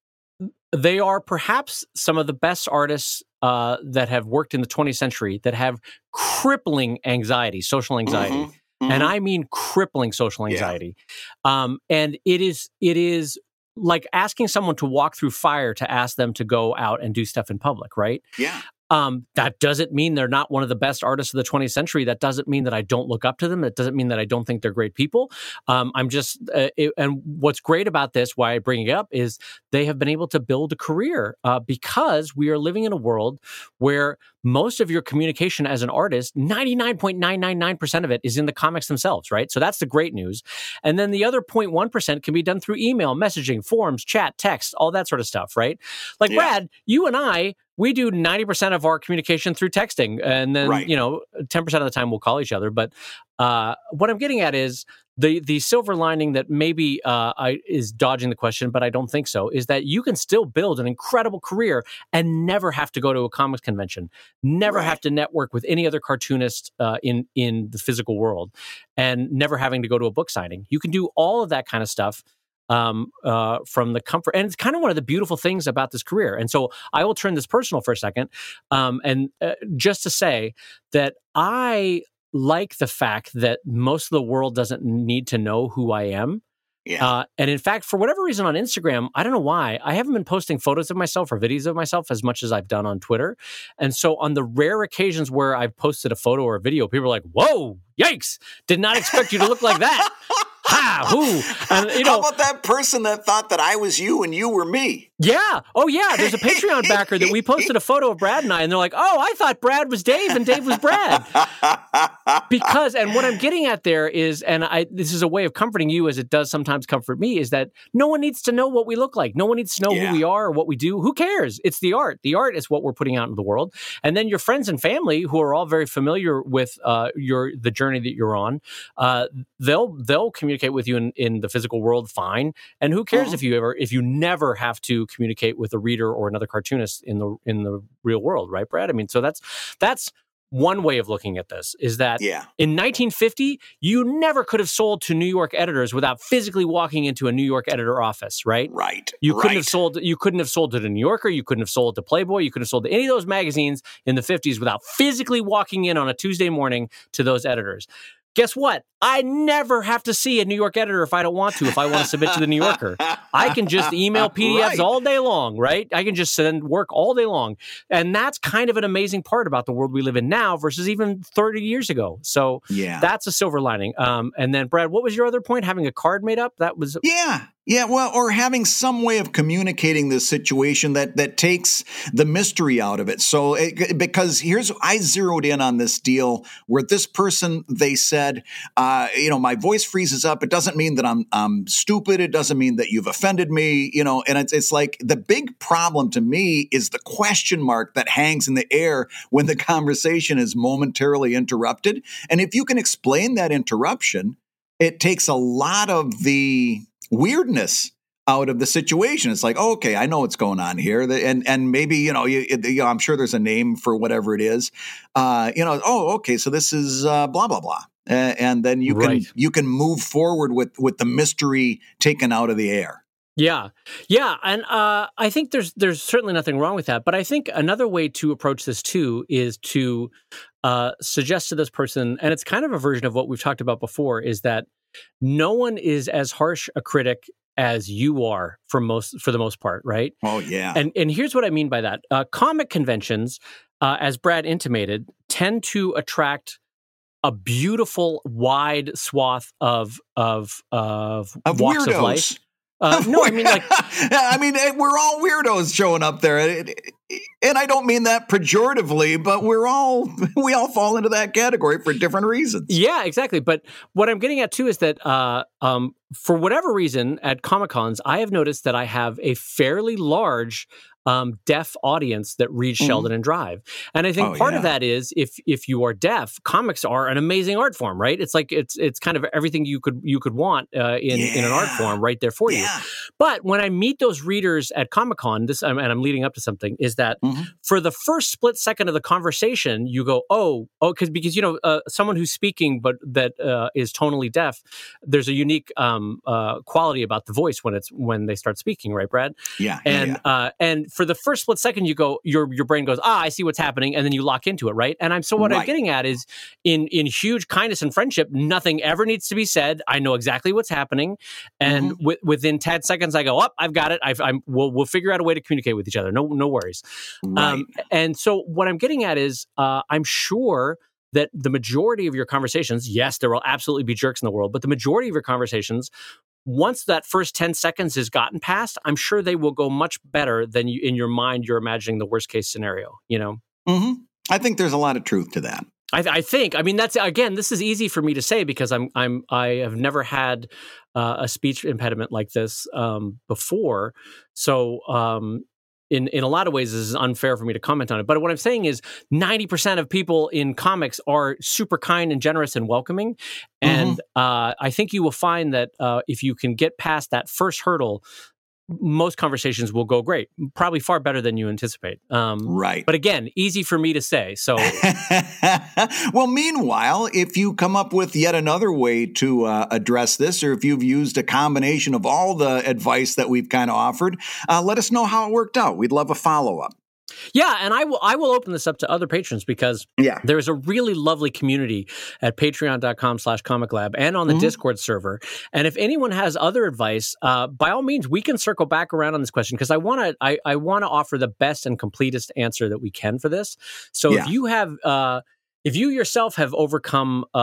they are perhaps some of the best artists that have worked in the 20th century that have crippling anxiety, social anxiety. And I mean crippling social anxiety. And it is like asking someone to walk through fire to ask them to go out and do stuff in public, right? Yeah. That doesn't mean they're not one of the best artists of the 20th century. That doesn't mean that I don't look up to them. That doesn't mean that I don't think they're great people. I'm just, and what's great about this, why I bring it up, is they have been able to build a career because we are living in a world where most of your communication as an artist, 99.999% of it is in the comics themselves, right? So that's the great news. And then the other 0.1% can be done through email, messaging, forums, chat, text, all that sort of stuff, right? Like Brad, you and I, we do 90% of our communication through texting. And then, 10% of the time we'll call each other. But what I'm getting at is the silver lining that maybe is dodging the question, but I don't think so, is that you can still build an incredible career and never have to go to a comics convention, never have to network with any other cartoonist in the physical world, and never having to go to a book signing. You can do all of that kind of stuff from the comfort. And it's kind of one of the beautiful things about this career. And so I will turn this personal for a second. And just to say that I like the fact that most of the world doesn't need to know who I am. Yeah. And in fact, for whatever reason on Instagram, I don't know why, I haven't been posting photos of myself or videos of myself as much as I've done on Twitter. And so on the rare occasions where I've posted a photo or a video, people are like, whoa, yikes, did not expect you to look like that. Ha! Who? And, How about that person that thought that I was you and you were me? Yeah. Oh, yeah. There's a Patreon backer that we posted a photo of Brad and I, and they're like, oh, I thought Brad was Dave and Dave was Brad. Because, and what I'm getting at there is, and this is a way of comforting you as it does sometimes comfort me, is that no one needs to know what we look like. No one needs to know who we are or what we do. Who cares? It's the art. The art is what we're putting out into the world. And then your friends and family, who are all very familiar with the journey that you're on, they'll communicate with you in the physical world fine. And who cares if you never have to communicate with a reader or another cartoonist in the real world, right, Brad? I mean, so that's one way of looking at this, is that in 1950, you never could have sold to New York editors without physically walking into a New York editor office, right? Right. You couldn't have sold to the New Yorker, you couldn't have sold to Playboy, you couldn't have sold to any of those magazines in the 50s without physically walking in on a Tuesday morning to those editors. Guess what? I never have to see a New York editor if I don't want to, if I want to submit to the New Yorker. I can just email PDFs all day long, right? I can just send work all day long. And that's kind of an amazing part about the world we live in now versus even 30 years ago. So that's a silver lining. And then, Brad, what was your other point? Having a card made up? That was... Yeah, well, or having some way of communicating this situation that takes the mystery out of it. So, because I zeroed in on this deal where this person, they said, my voice freezes up. It doesn't mean that I'm stupid. It doesn't mean that you've offended me, and it's like the big problem to me is the question mark that hangs in the air when the conversation is momentarily interrupted. And if you can explain that interruption, it takes a lot of the weirdness out of the situation. It's like, okay, I know what's going on here, and maybe I'm sure there's a name for whatever it is. Okay, so this is blah blah blah, and then you can move forward with the mystery taken out of the air. Yeah, and I think there's certainly nothing wrong with that. But I think another way to approach this too is to suggest to this person, and it's kind of a version of what we've talked about before, is that no one is as harsh a critic as you are for the most part, right? Oh, yeah. And here's what I mean by that. Comic conventions, as Brad intimated, tend to attract a beautiful, wide swath of walks weirdos. of life. No, I mean, like... we're all weirdos showing up there. And I don't mean that pejoratively, but we all fall into that category for different reasons. Yeah, exactly. But what I'm getting at, too, is that for whatever reason, at Comic-Cons, I have noticed that I have a fairly large deaf audience that reads Sheldon and Drive. And I think part of that is if you are deaf, comics are an amazing art form, right? It's like it's kind of everything you could want in an art form right there for you. But when I meet those readers at Comic-Con, and I'm leading up to something, is that for the first split second of the conversation, you go, because someone who's speaking but that is tonally deaf, there's a unique quality about the voice when they start speaking, right, Brad? And for the first split second, you go, your brain goes, I see what's happening, and then you lock into it, right? And what I'm getting at is, in huge kindness and friendship, nothing ever needs to be said. I know exactly what's happening, and within 10 seconds, I go, I've got it. We'll figure out a way to communicate with each other. No worries. Right. And so what I'm getting at is, I'm sure that the majority of your conversations, yes, there will absolutely be jerks in the world, but the majority of your conversations, once that first 10 seconds has gotten past, I'm sure they will go much better than you, in your mind, you're imagining the worst case scenario, I think there's a lot of truth to that. I think, that's, again, this is easy for me to say because I have never had a speech impediment like this before. So, in a lot of ways, this is unfair for me to comment on it. But what I'm saying is 90% of people in comics are super kind and generous and welcoming. And I think you will find that if you can get past that first hurdle, most conversations will go great, probably far better than you anticipate. Right. But again, easy for me to say. So, well, meanwhile, if you come up with yet another way to address this, or if you've used a combination of all the advice that we've kind of offered, let us know how it worked out. We'd love a follow-up. Yeah, and I will open this up to other patrons because there is a really lovely community at patreon.com/comiclab and on the Discord server. And if anyone has other advice, by all means, we can circle back around on this question because I want to offer the best and completest answer that we can for this. So if you have if you yourself have overcome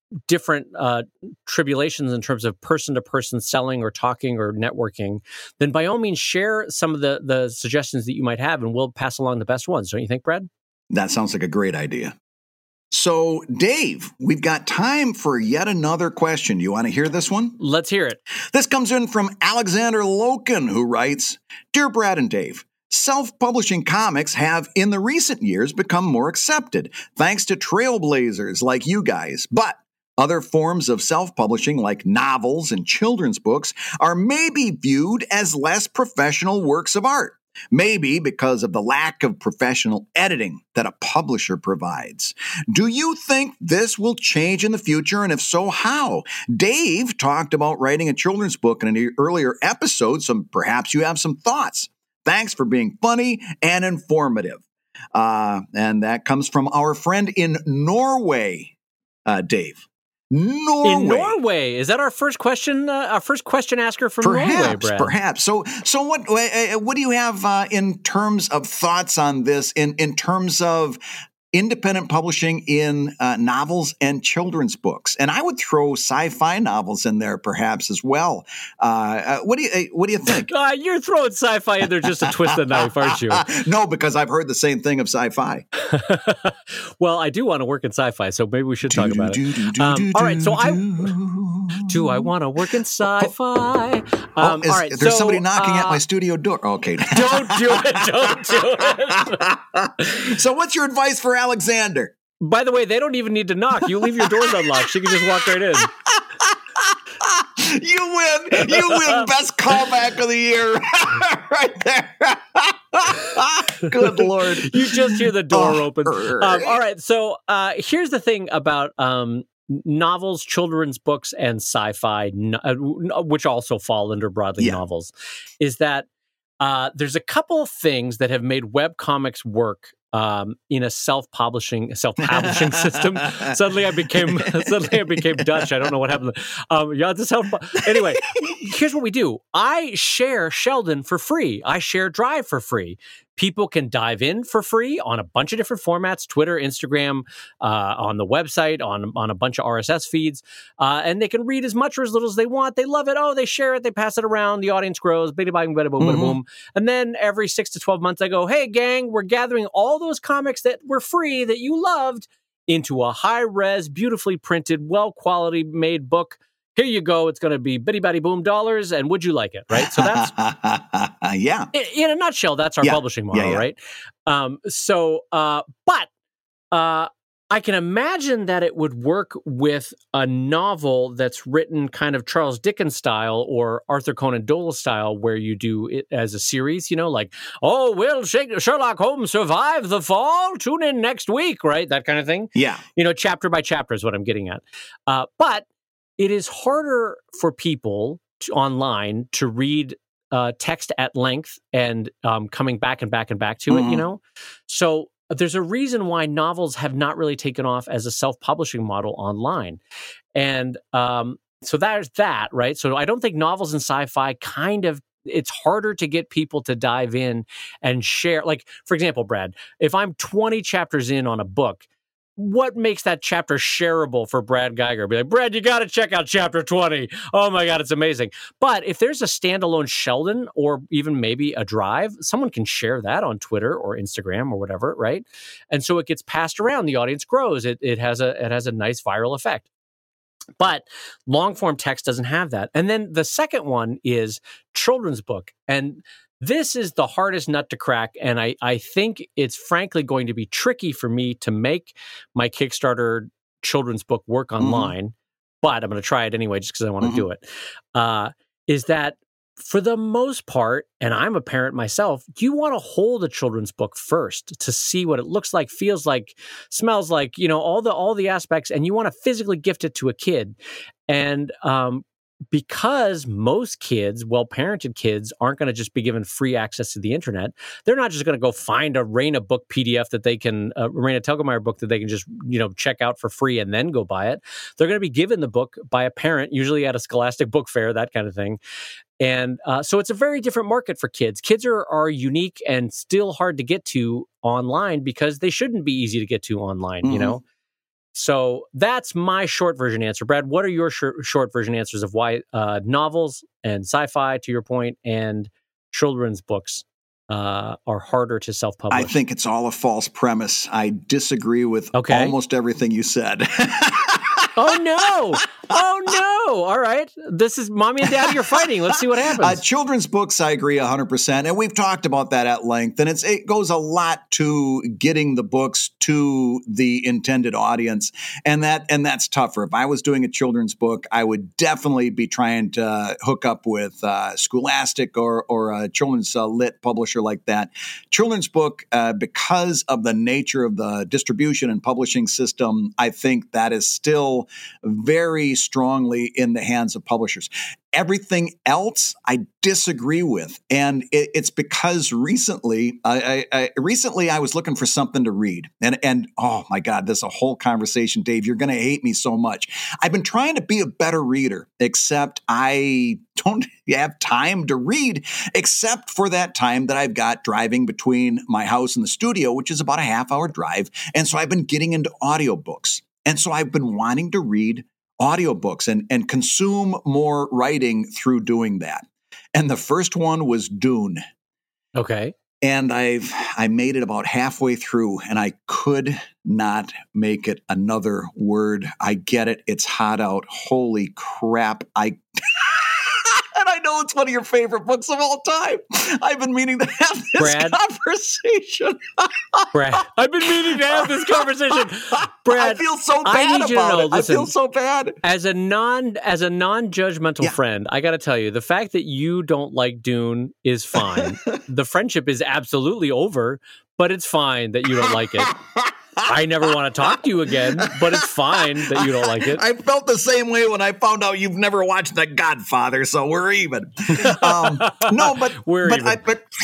different tribulations in terms of person-to-person selling or talking or networking, then by all means share some of the suggestions that you might have, and we'll pass along the best ones. Don't you think, Brad? That sounds like a great idea. So, Dave, we've got time for yet another question. Do you want to hear this one? Let's hear it. This comes in from Alexander Loken, who writes, Dear Brad and Dave, self-publishing comics have in the recent years become more accepted, thanks to trailblazers like you guys. But other forms of self-publishing, like novels and children's books, are maybe viewed as less professional works of art. Maybe because of the lack of professional editing that a publisher provides. Do you think this will change in the future? And if so, how? Dave talked about writing a children's book in an earlier episode, so perhaps you have some thoughts. Thanks for being funny and informative. And that comes from our friend in Norway, Dave. Norway. In Norway, is that our first question? Our first question asker from Norway, Brad. Perhaps. So what do you have in terms of thoughts on this? In terms of independent publishing in novels and children's books, and I would throw sci-fi novels in there, perhaps as well. What do you think? You're throwing sci-fi in there just to twist the knife, aren't you? No, because I've heard the same thing of sci-fi. Well, I do want to work in sci-fi, so maybe we should talk about it. All right, so I want to work in sci-fi. All right, there's somebody knocking at my studio door. Okay, don't do it. Don't do it. So, what's your advice for Alexander? By the way, they don't even need to knock. You leave your doors unlocked. She can just walk right in. You win. You win best callback of the year. Right there. Good Lord. You just hear the door open. All right. So here's the thing about novels, children's books, and sci-fi, which also fall under broadly novels, is that there's a couple of things that have made webcomics work in a self-publishing system. Suddenly I became Dutch. I don't know what happened. Anyway, here's what we do. I share Sheldon for free. I share Drive for free. People can dive in for free on a bunch of different formats, Twitter, Instagram, on the website, on a bunch of RSS feeds, and they can read as much or as little as they want. They love it. Oh, they share it. They pass it around. The audience grows. Bada bing, bada boom, bada boom. And then every 6 to 12 months, I go, hey, gang, we're gathering all those comics that were free that you loved into a high-res, beautifully printed, well-quality made book. Here you go. It's going to be bitty batty boom dollars, and would you like it? Right. So that's in a nutshell. That's our publishing model, right? But I can imagine that it would work with a novel that's written kind of Charles Dickens style or Arthur Conan Doyle style, where you do it as a series. Like, oh, will Sherlock Holmes survive the fall? Tune in next week, right? That kind of thing. Yeah. Chapter by chapter is what I'm getting at. But it is harder for people online to read text at length and coming back and back and back to it, So there's a reason why novels have not really taken off as a self-publishing model online. And so there's that, right? So I don't think novels and sci-fi it's harder to get people to dive in and share. Like, for example, Brad, if I'm 20 chapters in on a book, what makes that chapter shareable for Brad Geiger? Be like, Brad, you got to check out chapter 20. Oh my God, it's amazing. But if there's a standalone Sheldon or even maybe a Drive, someone can share that on Twitter or Instagram or whatever, right? And so it gets passed around. The audience grows. It has a nice viral effect. But long form text doesn't have that. And then the second one is children's book. And this is the hardest nut to crack, and I think it's frankly going to be tricky for me to make my Kickstarter children's book work online, but I'm going to try it anyway just because I want to do it, is that for the most part, and I'm a parent myself, you want to hold a children's book first to see what it looks like, feels like, smells like, all the aspects, and you want to physically gift it to a kid. And because most kids, well-parented kids, aren't going to just be given free access to the internet. They're not just going to go find a Raina book PDF that they can, Raina Telgemeier book that they can just, check out for free and then go buy it. They're going to be given the book by a parent, usually at a Scholastic book fair, that kind of thing. And so it's a very different market for kids. Kids are unique and still hard to get to online because they shouldn't be easy to get to online, So that's my short version answer. Brad, what are your short version answers of why novels and sci-fi, to your point, and children's books are harder to self-publish? I think it's all a false premise. I disagree with almost everything you said. Oh, no. Oh, no. All right. This is Mommy and Daddy are fighting. Let's see what happens. Children's books, I agree 100%. And we've talked about that at length. And it goes a lot to getting the books to the intended audience. And that's tougher. If I was doing a children's book, I would definitely be trying to hook up with Scholastic or a children's lit publisher like that. Children's book, because of the nature of the distribution and publishing system, I think that is still very strongly in the hands of publishers. Everything else I disagree with. And it's because recently I was looking for something to read. And oh my God, this is a whole conversation, Dave. You're going to hate me so much. I've been trying to be a better reader, except I don't have time to read, except for that time that I've got driving between my house and the studio, which is about a half-hour drive. And so I've been getting into audiobooks. And so I've been wanting to read audiobooks and consume more writing through doing that. And the first one was Dune. Okay. And I made it about halfway through, and I could not make it another word. I get it. It's hot out. Holy crap. And I know it's one of your favorite books of all time. I've been meaning to have this conversation. Brad, I've been meaning to have this conversation. Brad, I feel so bad about it. Listen, I feel so bad. As a non-judgmental friend, I got to tell you, the fact that you don't like Dune is fine. The friendship is absolutely over, but it's fine that you don't like it. I never want to talk to you again, but it's fine that you don't like it. I felt the same way when I found out you've never watched The Godfather, so we're even. No, but we're even.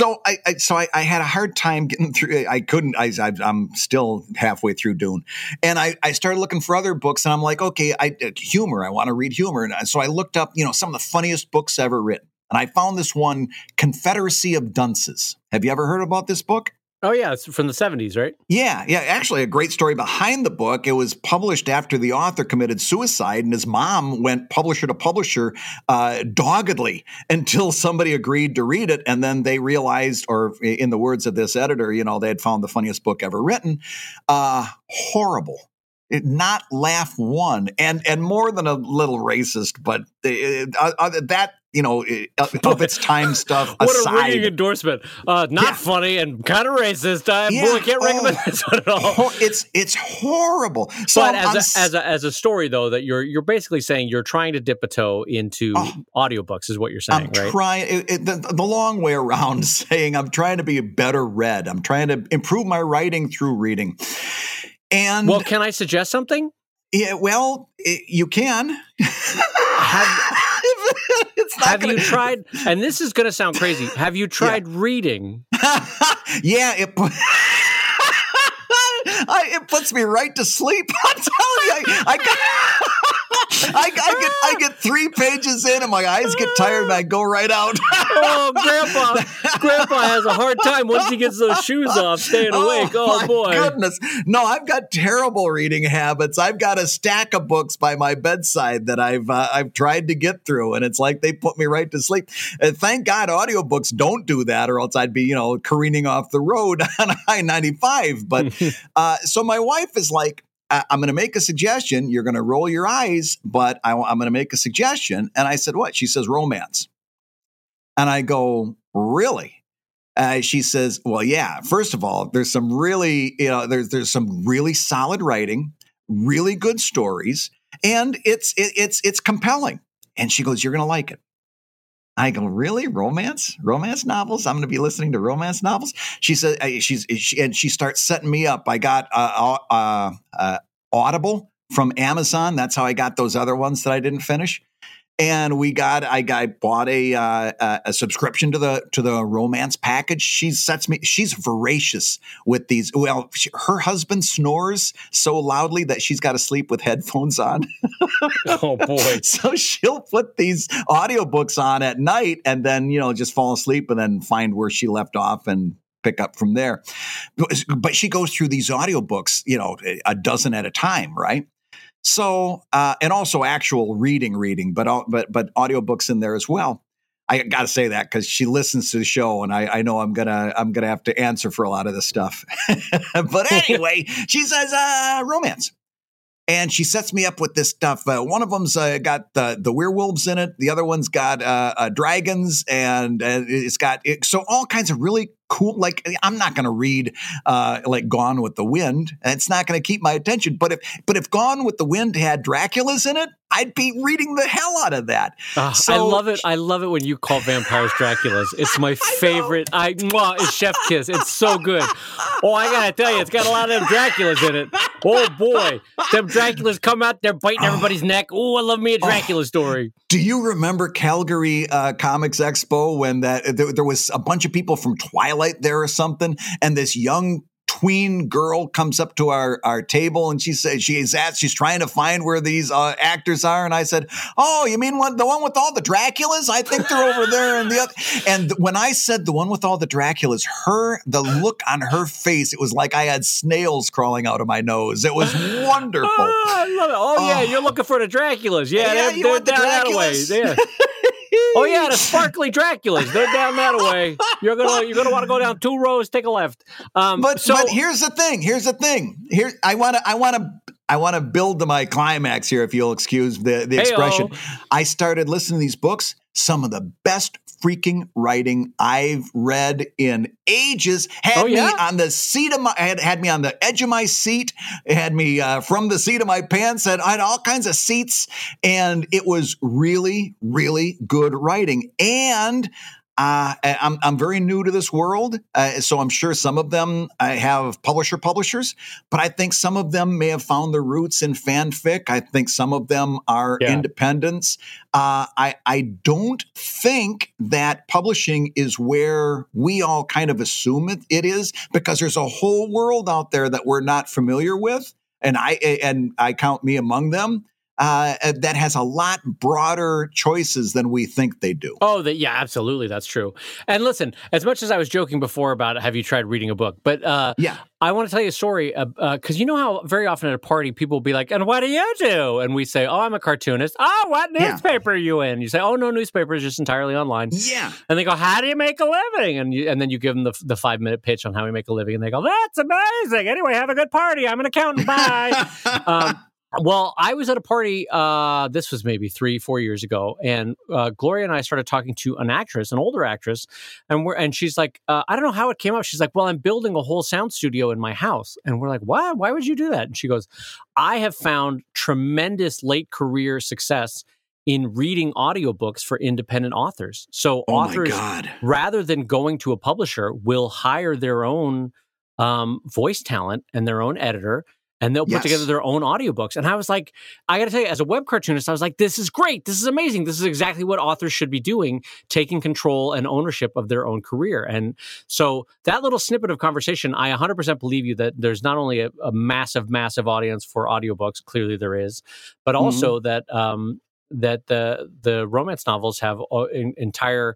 I had a hard time getting through. I couldn't. I'm still halfway through Dune, and I started looking for other books, and I'm like, okay, humor. I want to read humor, and so I looked up, some of the funniest books ever written, and I found this one, Confederacy of Dunces. Have you ever heard about this book? Oh, yeah. It's from the 70s, right? Yeah. Actually, a great story behind the book. It was published after the author committed suicide, and his mom went publisher to publisher doggedly until somebody agreed to read it. And then they realized, or in the words of this editor, they had found the funniest book ever written. Horrible. Not laugh one, and more than a little racist, but that, of its time stuff what aside. What a ringing endorsement. Not funny and kind of racist. I can't recommend this one at all. It's horrible. So but as a story, though, that you're basically saying you're trying to dip a toe into audiobooks is what you're saying, right? The long way around saying I'm trying to be a better read. I'm trying to improve my writing through reading. And well, can I suggest something? Yeah, well, you can. Have you tried, and this is going to sound crazy, have you tried reading? Yeah, it puts me right to sleep. I'm telling you, I get 3 pages in and my eyes get tired and I go right out. Grandpa has a hard time once he gets those shoes off staying awake. Oh boy. Goodness. No, I've got terrible reading habits. I've got a stack of books by my bedside that I've tried to get through, and it's like they put me right to sleep. Thank God audiobooks don't do that, or else I'd be, careening off the road on I-95. But so my wife is like, I'm going to make a suggestion. You're going to roll your eyes, but I'm going to make a suggestion. And I said, what? She says, romance. And I go, really? She says, well, yeah. First of all, there's some really, there's some really solid writing, really good stories, and it's compelling. And she goes, you're going to like it. I go, really? Romance novels? I'm going to be listening to romance novels? She said, she starts setting me up. I got Audible from Amazon. That's how I got those other ones that I didn't finish. And I bought a subscription to the romance package. She's voracious with these. Well, her husband snores so loudly that she's got to sleep with headphones on. Oh boy. So she'll put these audiobooks on at night and then, just fall asleep and then find where she left off and pick up from there. But she goes through these audiobooks, a dozen at a time, right? So, and also actual reading, but audiobooks in there as well. I got to say that because she listens to the show, and I know I'm gonna have to answer for a lot of this stuff. But anyway, she says romance. And she sets me up with this stuff. One of them's got the werewolves in it. The other one's got dragons, and it's got so all kinds of really cool. Like, I'm not going to read like Gone with the Wind. It's not going to keep my attention. But if Gone with the Wind had Draculas in it, I'd be reading the hell out of that. I love it. I love it when you call vampires Draculas. It's my favorite. It's chef kiss. It's so good. Oh, I gotta tell you, it's got a lot of them Draculas in it. Oh boy, them Draculas come out, they're biting everybody's neck. Oh, I love me a Dracula story. Do you remember Calgary Comics Expo when there was a bunch of people from Twilight there or something, and this young tween girl comes up to our table, and she says she's trying to find where these actors are, and I said, "Oh, you mean the one with all the Draculas? I think they're over there." And the other, and when I said the one with all the Draculas, the look on her face, it was like I had snails crawling out of my nose. It was wonderful. Oh, I love it. Oh yeah, you're looking for the Draculas. Yeah, you they're want the down that Draculas? way. Yeah. Oh yeah, the sparkly Draculas. They're down that way. You're gonna want to go down 2 rows, take a left. But here's the thing. Here I want to build to my climax here, if you'll excuse the expression. I started listening to these books. Some of the best freaking writing I've read in ages. Had me on the seat of my had me on the edge of my seat. It had me from the seat of my pants. I had all kinds of seats, and it was really, really good writing. And I'm very new to this world, so I'm sure some of them have publishers, but I think some of them may have found their roots in fanfic. I think some of them are independents. I don't think that publishing is where we all kind of assume it is, because there's a whole world out there that we're not familiar with, and I count me among them. That has a lot broader choices than we think they do. Oh, absolutely. That's true. And listen, as much as I was joking before about have you tried reading a book, but I want to tell you a story because you know how very often at a party people will be like, and what do you do? And we say, oh, I'm a cartoonist. Oh, what newspaper are you in? You say, oh, no newspaper, is just entirely online. Yeah. And they go, how do you make a living? And then you give them the 5-minute pitch on how we make a living. And they go, that's amazing. Anyway, have a good party. I'm an accountant. Bye. Well, I was at a party, this was maybe 3-4 years ago, and Gloria and I started talking to an older actress, and she's like, I don't know how it came up. She's like, well, I'm building a whole sound studio in my house. And we're like, what? Why would you do that? And she goes, I have found tremendous late career success in reading audiobooks for independent authors. So authors, rather than going to a publisher, will hire their own voice talent and their own editor, and they'll put together their own audiobooks. And I was like, I got to tell you, as a web cartoonist, I was like, this is great. This is amazing. This is exactly what authors should be doing, taking control and ownership of their own career. And so that little snippet of conversation, I 100% believe you that there's not only a massive, massive audience for audiobooks, clearly there is, but also that that the romance novels have entire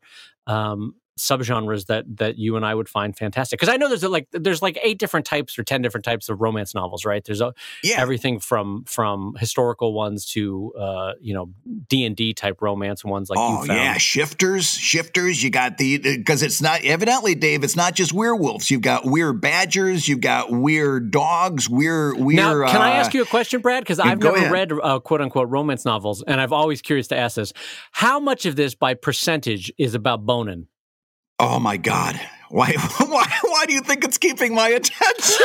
subgenres that you and I would find fantastic. Because I know there's like 8 different types or 10 different types of romance novels, right? There's everything from historical ones to D&D type romance ones like you found. Shifters. You got because it's not evidently, Dave. It's not just werewolves. You've got weird badgers. You've got weird dogs. Weird. Now, can I ask you a question, Brad? Because I've never read quote unquote romance novels, and I've always curious to ask this: how much of this, by percentage, is about boning? Oh my God. Why do you think it's keeping my attention?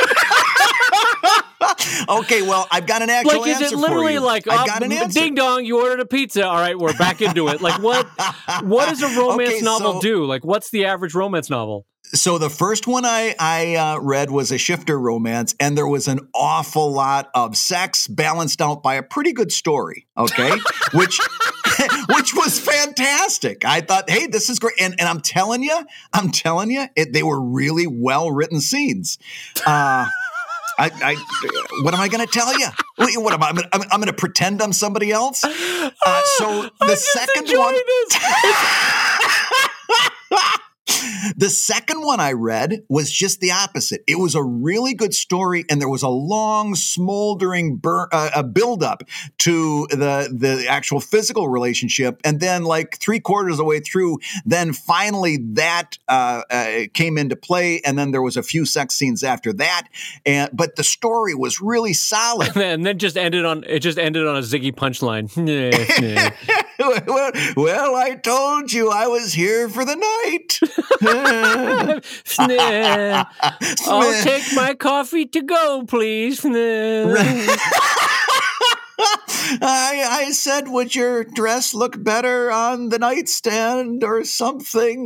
Okay, well, I've got an actual answer for you. Like, is it literally like, ding dong, you ordered a pizza. All right, we're back into it. Like, what does a romance novel do? Like, what's the average romance novel? So the first one I read was a shifter romance, and there was an awful lot of sex balanced out by a pretty good story, okay? which was fantastic. I thought, hey, this is great. And I'm telling you, they were really well-written scenes. What am I going to tell you? What am I? I'm going to pretend I'm somebody else? So the second one... The second one I read was just the opposite. It was a really good story, and there was a long, smoldering build-up to the actual physical relationship. And then, like 3/4 of the way through, then finally that came into play, and then there was a few sex scenes after that. But the story was really solid. And then just ended on a Ziggy punchline. Well, I told you I was here for the night. I'll take my coffee to go, please. I said, would your dress look better on the nightstand or something?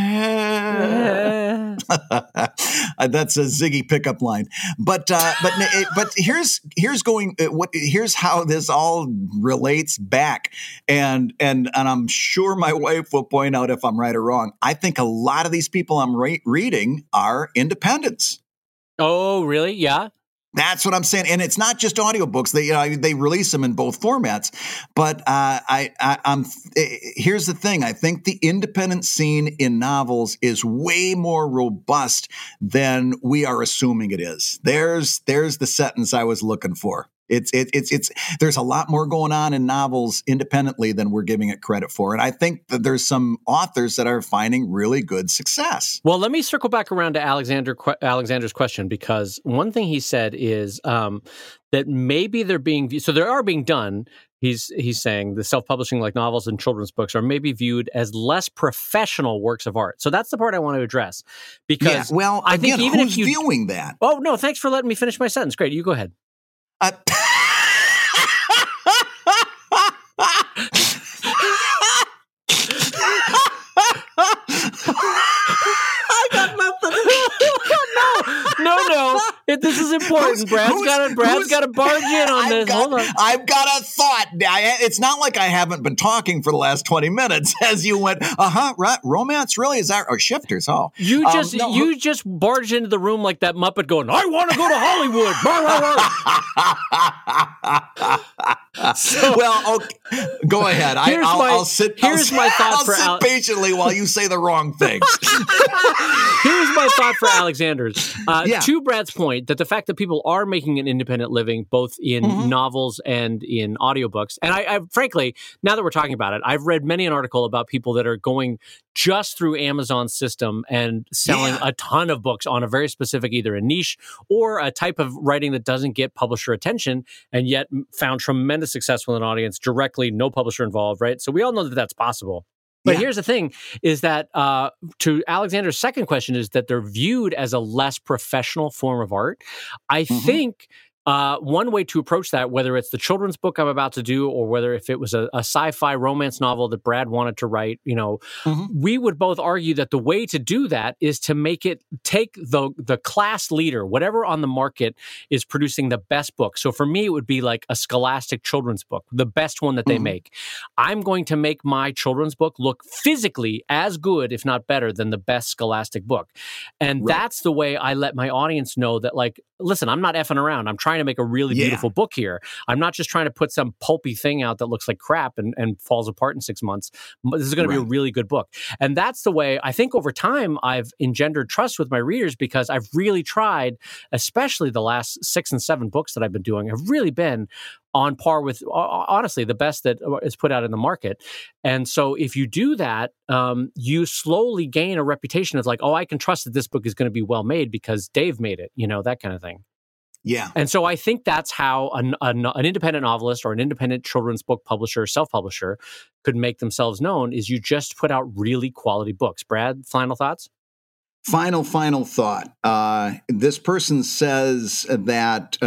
That's a Ziggy pickup line. But here's how this all relates back. And I'm sure my wife will point out if I'm right or wrong. I think a lot of these people I'm reading are independents. Oh, really? Yeah. That's what I'm saying, and it's not just audiobooks. They release them in both formats. But here's the thing: I think the independent scene in novels is way more robust than we are assuming it is. There's the sentence I was looking for. It's there's a lot more going on in novels independently than we're giving it credit for. And I think that there's some authors that are finding really good success. Well, let me circle back around to Alexander's question, because one thing he said is that maybe they're being done. He's saying the self-publishing like novels and children's books are maybe viewed as less professional works of art. So that's the part I want to address, because I think even if you're viewing that. Oh no, thanks for letting me finish my sentence. Great, you go ahead. I got nothing. No. This is important. Brad's got to barge in on this. Hold on. I've got a thought. It's not like I haven't been talking for the last 20 minutes as you went, right, romance, really? Is that, or shifters? Oh. You just barged into the room like that Muppet going, I want to go to Hollywood. Well, okay, go ahead. I'll sit patiently while you say the wrong things. Here's my thought for Alexander's. To Brad's point, that the fact that people are making an independent living, both in novels and in audiobooks. And I frankly, now that we're talking about it, I've read many an article about people that are going just through Amazon's system and selling a ton of books on a very specific, either a niche or a type of writing that doesn't get publisher attention, and yet found tremendous success with an audience directly, no publisher involved, right? So we all know that that's possible. But here's the thing, is that to Alexander's second question, is that they're viewed as a less professional form of art. I think one way to approach that, whether it's the children's book I'm about to do, or whether if it was a sci-fi romance novel that Brad wanted to write, we would both argue that the way to do that is to take the class leader, whatever on the market is producing the best book. So for me, it would be like a Scholastic children's book, the best one that they make. I'm going to make my children's book look physically as good, if not better, than the best Scholastic book. And that's the way I let my audience know that, like, listen, I'm not effing around. I'm trying to make a really beautiful book here. I'm not just trying to put some pulpy thing out that looks like crap and falls apart in 6 months. This is going to be a really good book. And that's the way I think over time I've engendered trust with my readers, because I've really tried, especially the last 6 and 7 books that I've been doing, have really been on par with, honestly, the best that is put out in the market. And so if you do that, you slowly gain a reputation of like, I can trust that this book is going to be well made because Dave made it, that kind of thing. Yeah. And so I think that's how an independent novelist or an independent children's book publisher, self-publisher, could make themselves known, is you just put out really quality books. Brad, final thoughts? Final thought. This person says that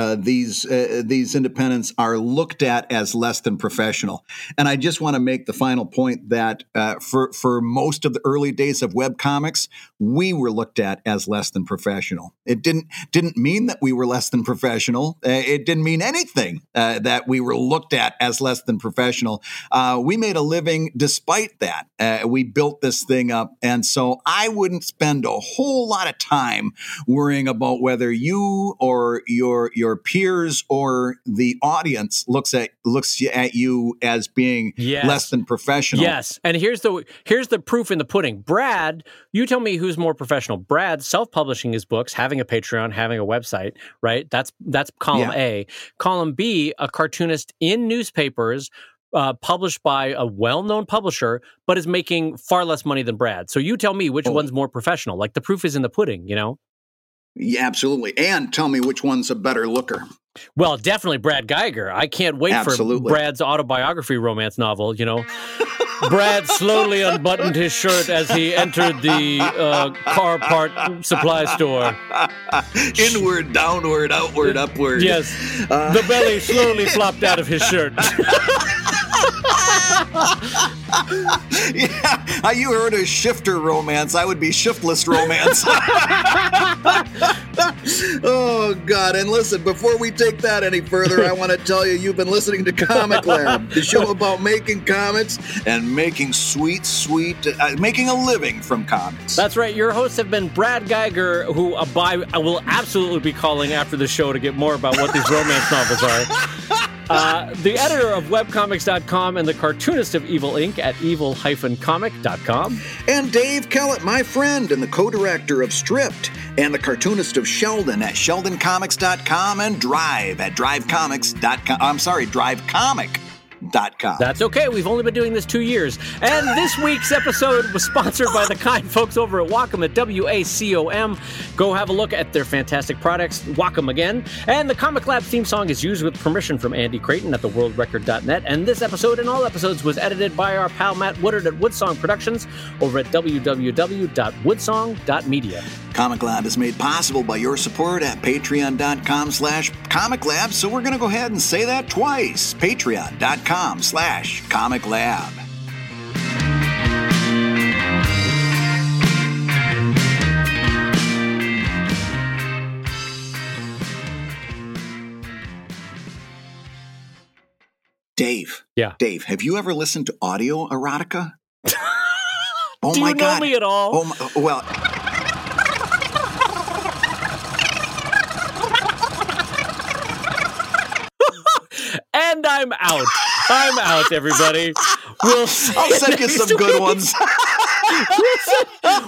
these independents are looked at as less than professional, and I just want to make the final point that for most of the early days of webcomics, we were looked at as less than professional. It didn't mean that we were less than professional. It didn't mean anything that we were looked at as less than professional. We made a living despite that. We built this thing up, and so I wouldn't spend a whole lot of time worrying about whether you or your peers or the audience looks at you as being less than professional. Yes, and here's the proof in the pudding. Brad, you tell me who's more professional. Brad self-publishing his books, having a Patreon, having a website, right? That's column A. Column B, a cartoonist in newspapers, published by a well-known publisher, but is making far less money than Brad. So you tell me which one's more professional. Like, the proof is in the pudding, you know? Yeah, absolutely. And tell me which one's a better looker. Well, definitely Brad Geiger. I can't wait for Brad's autobiography romance novel, you know? Brad slowly unbuttoned his shirt as he entered the car part supply store. Inward, downward, outward, upward. Yes. The belly slowly flopped out of his shirt. Yeah, you heard of shifter romance. I would be shiftless romance. Oh, God. And listen, before we take that any further, I want to tell you, you've been listening to Comic Lab, the show about making comics and making making a living from comics. That's right. Your hosts have been Brad Geiger, who I will absolutely be calling after the show to get more about what these romance novels are. The editor of webcomics.com and the cartoonist of Evil Inc. at evil-comic.com. And Dave Kellett, my friend, and the co-director of Stripped, and the cartoonist of Sheldon at sheldoncomics.com and Drive at drivecomics.com. I'm sorry, drivecomic.com. That's okay. We've only been doing this 2 years. And this week's episode was sponsored by the kind folks over at Wacom at WACOM. Go have a look at their fantastic products, Wacom again. And the Comic Lab theme song is used with permission from Andy Creighton at theworldrecord.net. And this episode and all episodes was edited by our pal Matt Woodard at Woodsong Productions over at www.woodsong.media. Comic Lab is made possible by your support at patreon.com/Comic Lab. So we're going to go ahead and say that twice. Patreon.com/Comic Lab. Dave. Yeah. Dave, have you ever listened to audio erotica? Oh Do my you know God. me at all? Oh my, well. And I'm out. I'm out, everybody. I'll send you some good ones.